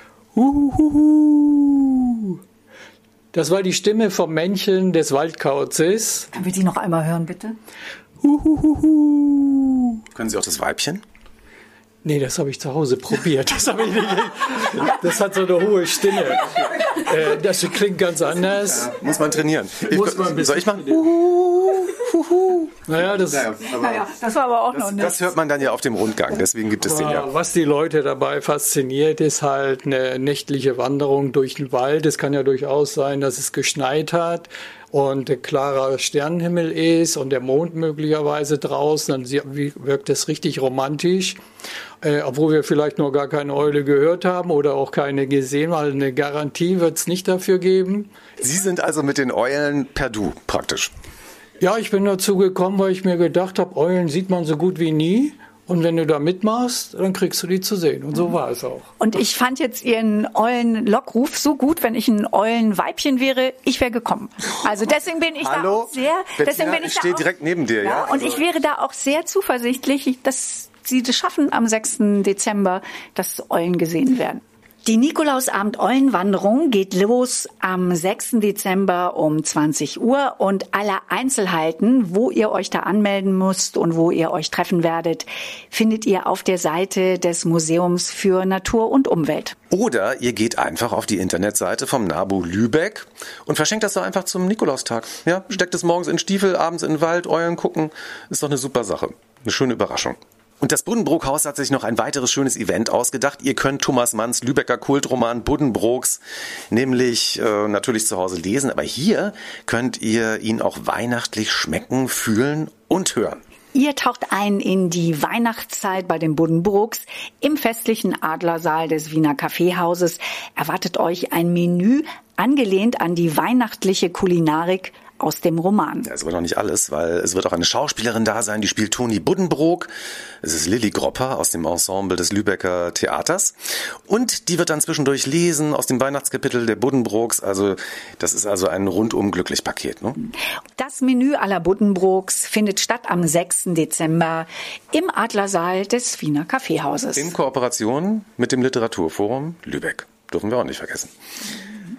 Das war die Stimme vom Männchen des Waldkauzes. Können wir die noch einmal hören, bitte? Können Sie auch das Weibchen? Nee, das habe ich zu Hause probiert. Das hat so eine hohe Stimme. Das klingt ganz anders. Ja, muss man trainieren. Soll ich machen? Naja, das war aber auch noch nicht. Das hört man dann ja auf dem Rundgang, deswegen gibt es den ja. Was die Leute dabei fasziniert, ist halt eine nächtliche Wanderung durch den Wald. Es kann ja durchaus sein, dass es geschneit hat und klarer Sternenhimmel ist und der Mond möglicherweise draußen, dann wirkt es richtig romantisch, obwohl wir vielleicht noch gar keine Eule gehört haben oder auch keine gesehen, weil eine Garantie wird es nicht dafür geben. Sie sind also mit den Eulen per Du praktisch? Ja, ich bin dazu gekommen, weil ich mir gedacht habe, Eulen sieht man so gut wie nie. Und wenn du da mitmachst, dann kriegst du die zu sehen. Und so war es auch. Und ich fand jetzt Ihren Eulenlockruf so gut, wenn ich ein Eulenweibchen wäre, ich wäre gekommen. Also deswegen bin ich da auch sehr... Ich stehe direkt neben dir, ja? Und ich wäre da auch sehr zuversichtlich, dass Sie das schaffen am 6. Dezember, dass Eulen gesehen werden. Die Nikolausabend-Eulenwanderung geht los am 6. Dezember um 20 Uhr und alle Einzelheiten, wo ihr euch da anmelden müsst und wo ihr euch treffen werdet, findet ihr auf der Seite des Museums für Natur und Umwelt. Oder ihr geht einfach auf die Internetseite vom NABU Lübeck und verschenkt das so einfach zum Nikolaustag. Ja, steckt es morgens in Stiefel, abends in den Wald, Eulen gucken, ist doch eine super Sache. Eine schöne Überraschung. Und das Buddenbrook-Haus hat sich noch ein weiteres schönes Event ausgedacht. Ihr könnt Thomas Manns Lübecker Kultroman Buddenbrooks nämlich natürlich zu Hause lesen. Aber hier könnt ihr ihn auch weihnachtlich schmecken, fühlen und hören. Ihr taucht ein in die Weihnachtszeit bei den Buddenbrooks. Im festlichen Adlersaal des Wiener Kaffeehauses erwartet euch ein Menü, angelehnt an die weihnachtliche Kulinarik aus dem Roman. Das wird noch nicht alles, weil es wird auch eine Schauspielerin da sein, die spielt Toni Buddenbrook. Es ist Lilly Gropper aus dem Ensemble des Lübecker Theaters. Und die wird dann zwischendurch lesen aus dem Weihnachtskapitel der Buddenbrooks. Also das ist also ein rundum glücklich Paket. Ne? Das Menü à la Buddenbrooks findet statt am 6. Dezember im Adlersaal des Wiener Kaffeehauses. In Kooperation mit dem Literaturforum Lübeck. Dürfen wir auch nicht vergessen.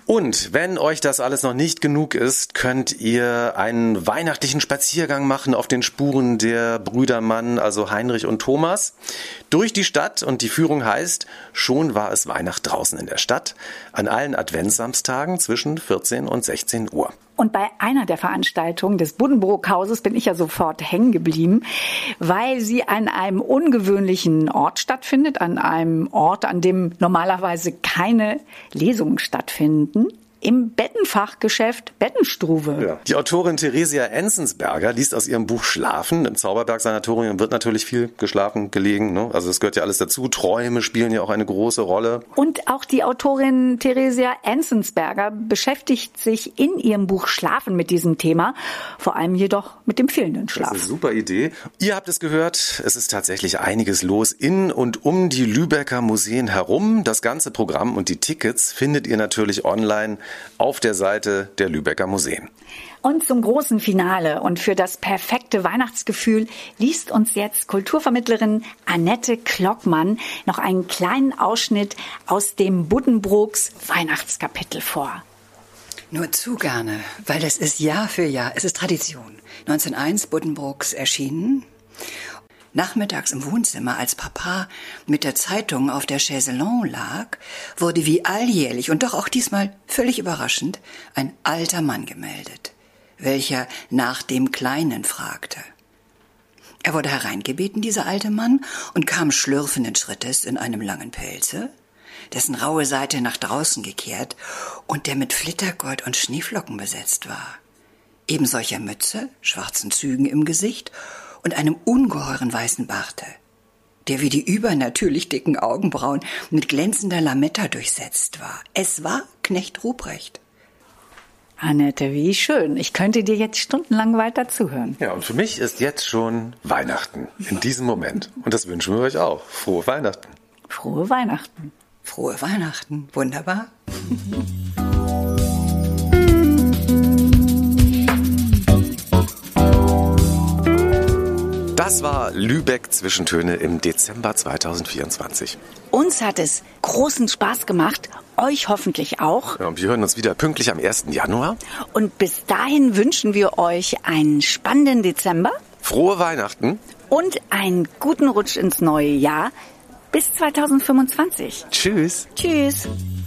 Und wenn euch das alles noch nicht genug ist, könnt ihr einen weihnachtlichen Spaziergang machen auf den Spuren der Brüder Mann, also Heinrich und Thomas, durch die Stadt. Und die Führung heißt, schon war es Weihnacht draußen in der Stadt, an allen Adventssamstagen zwischen 14 und 16 Uhr. Und bei einer der Veranstaltungen des Buddenbrook-Hauses bin ich ja sofort hängen geblieben, weil sie an einem ungewöhnlichen Ort stattfindet, an einem Ort, an dem normalerweise keine Lesungen stattfinden. Im Bettenfachgeschäft Bettenstruve. Ja. Die Autorin Theresia Enzensberger liest aus ihrem Buch Schlafen. Im Zauberberg-Sanatorium wird natürlich viel geschlafen, gelegen. Ne? Also das gehört ja alles dazu. Träume spielen ja auch eine große Rolle. Und auch die Autorin Theresia Enzensberger beschäftigt sich in ihrem Buch Schlafen mit diesem Thema. Vor allem jedoch mit dem fehlenden Schlaf. Das ist eine super Idee. Ihr habt es gehört, es ist tatsächlich einiges los in und um die Lübecker Museen herum. Das ganze Programm und die Tickets findet ihr natürlich online auf der Seite der Lübecker Museen. Und zum großen Finale und für das perfekte Weihnachtsgefühl liest uns jetzt Kulturvermittlerin Annette Klockmann noch einen kleinen Ausschnitt aus dem Buddenbrooks Weihnachtskapitel vor. Nur zu gerne, weil das ist Jahr für Jahr, es ist Tradition. 1901 Buddenbrooks erschienen. Nachmittags im Wohnzimmer, als Papa mit der Zeitung auf der Chaiselongue lag, wurde wie alljährlich und doch auch diesmal völlig überraschend ein alter Mann gemeldet, welcher nach dem Kleinen fragte. Er wurde hereingebeten, dieser alte Mann, und kam schlürfenden Schrittes in einem langen Pelze, dessen raue Seite nach draußen gekehrt und der mit Flittergold und Schneeflocken besetzt war. Eben solcher Mütze, schwarzen Zügen im Gesicht und einem ungeheuren weißen Barte, der wie die übernatürlich dicken Augenbrauen mit glänzender Lametta durchsetzt war. Es war Knecht Ruprecht. Annette, wie schön. Ich könnte dir jetzt stundenlang weiter zuhören. Ja, und für mich ist jetzt schon Weihnachten in diesem Moment. Und das wünschen wir euch auch. Frohe Weihnachten. Frohe Weihnachten. Frohe Weihnachten. Wunderbar. Das war Lübeck Zwischentöne im Dezember 2024. Uns hat es großen Spaß gemacht, euch hoffentlich auch. Ja, und wir hören uns wieder pünktlich am 1. Januar. Und bis dahin wünschen wir euch einen spannenden Dezember. Frohe Weihnachten. Und einen guten Rutsch ins neue Jahr. Bis 2025. Tschüss. Tschüss.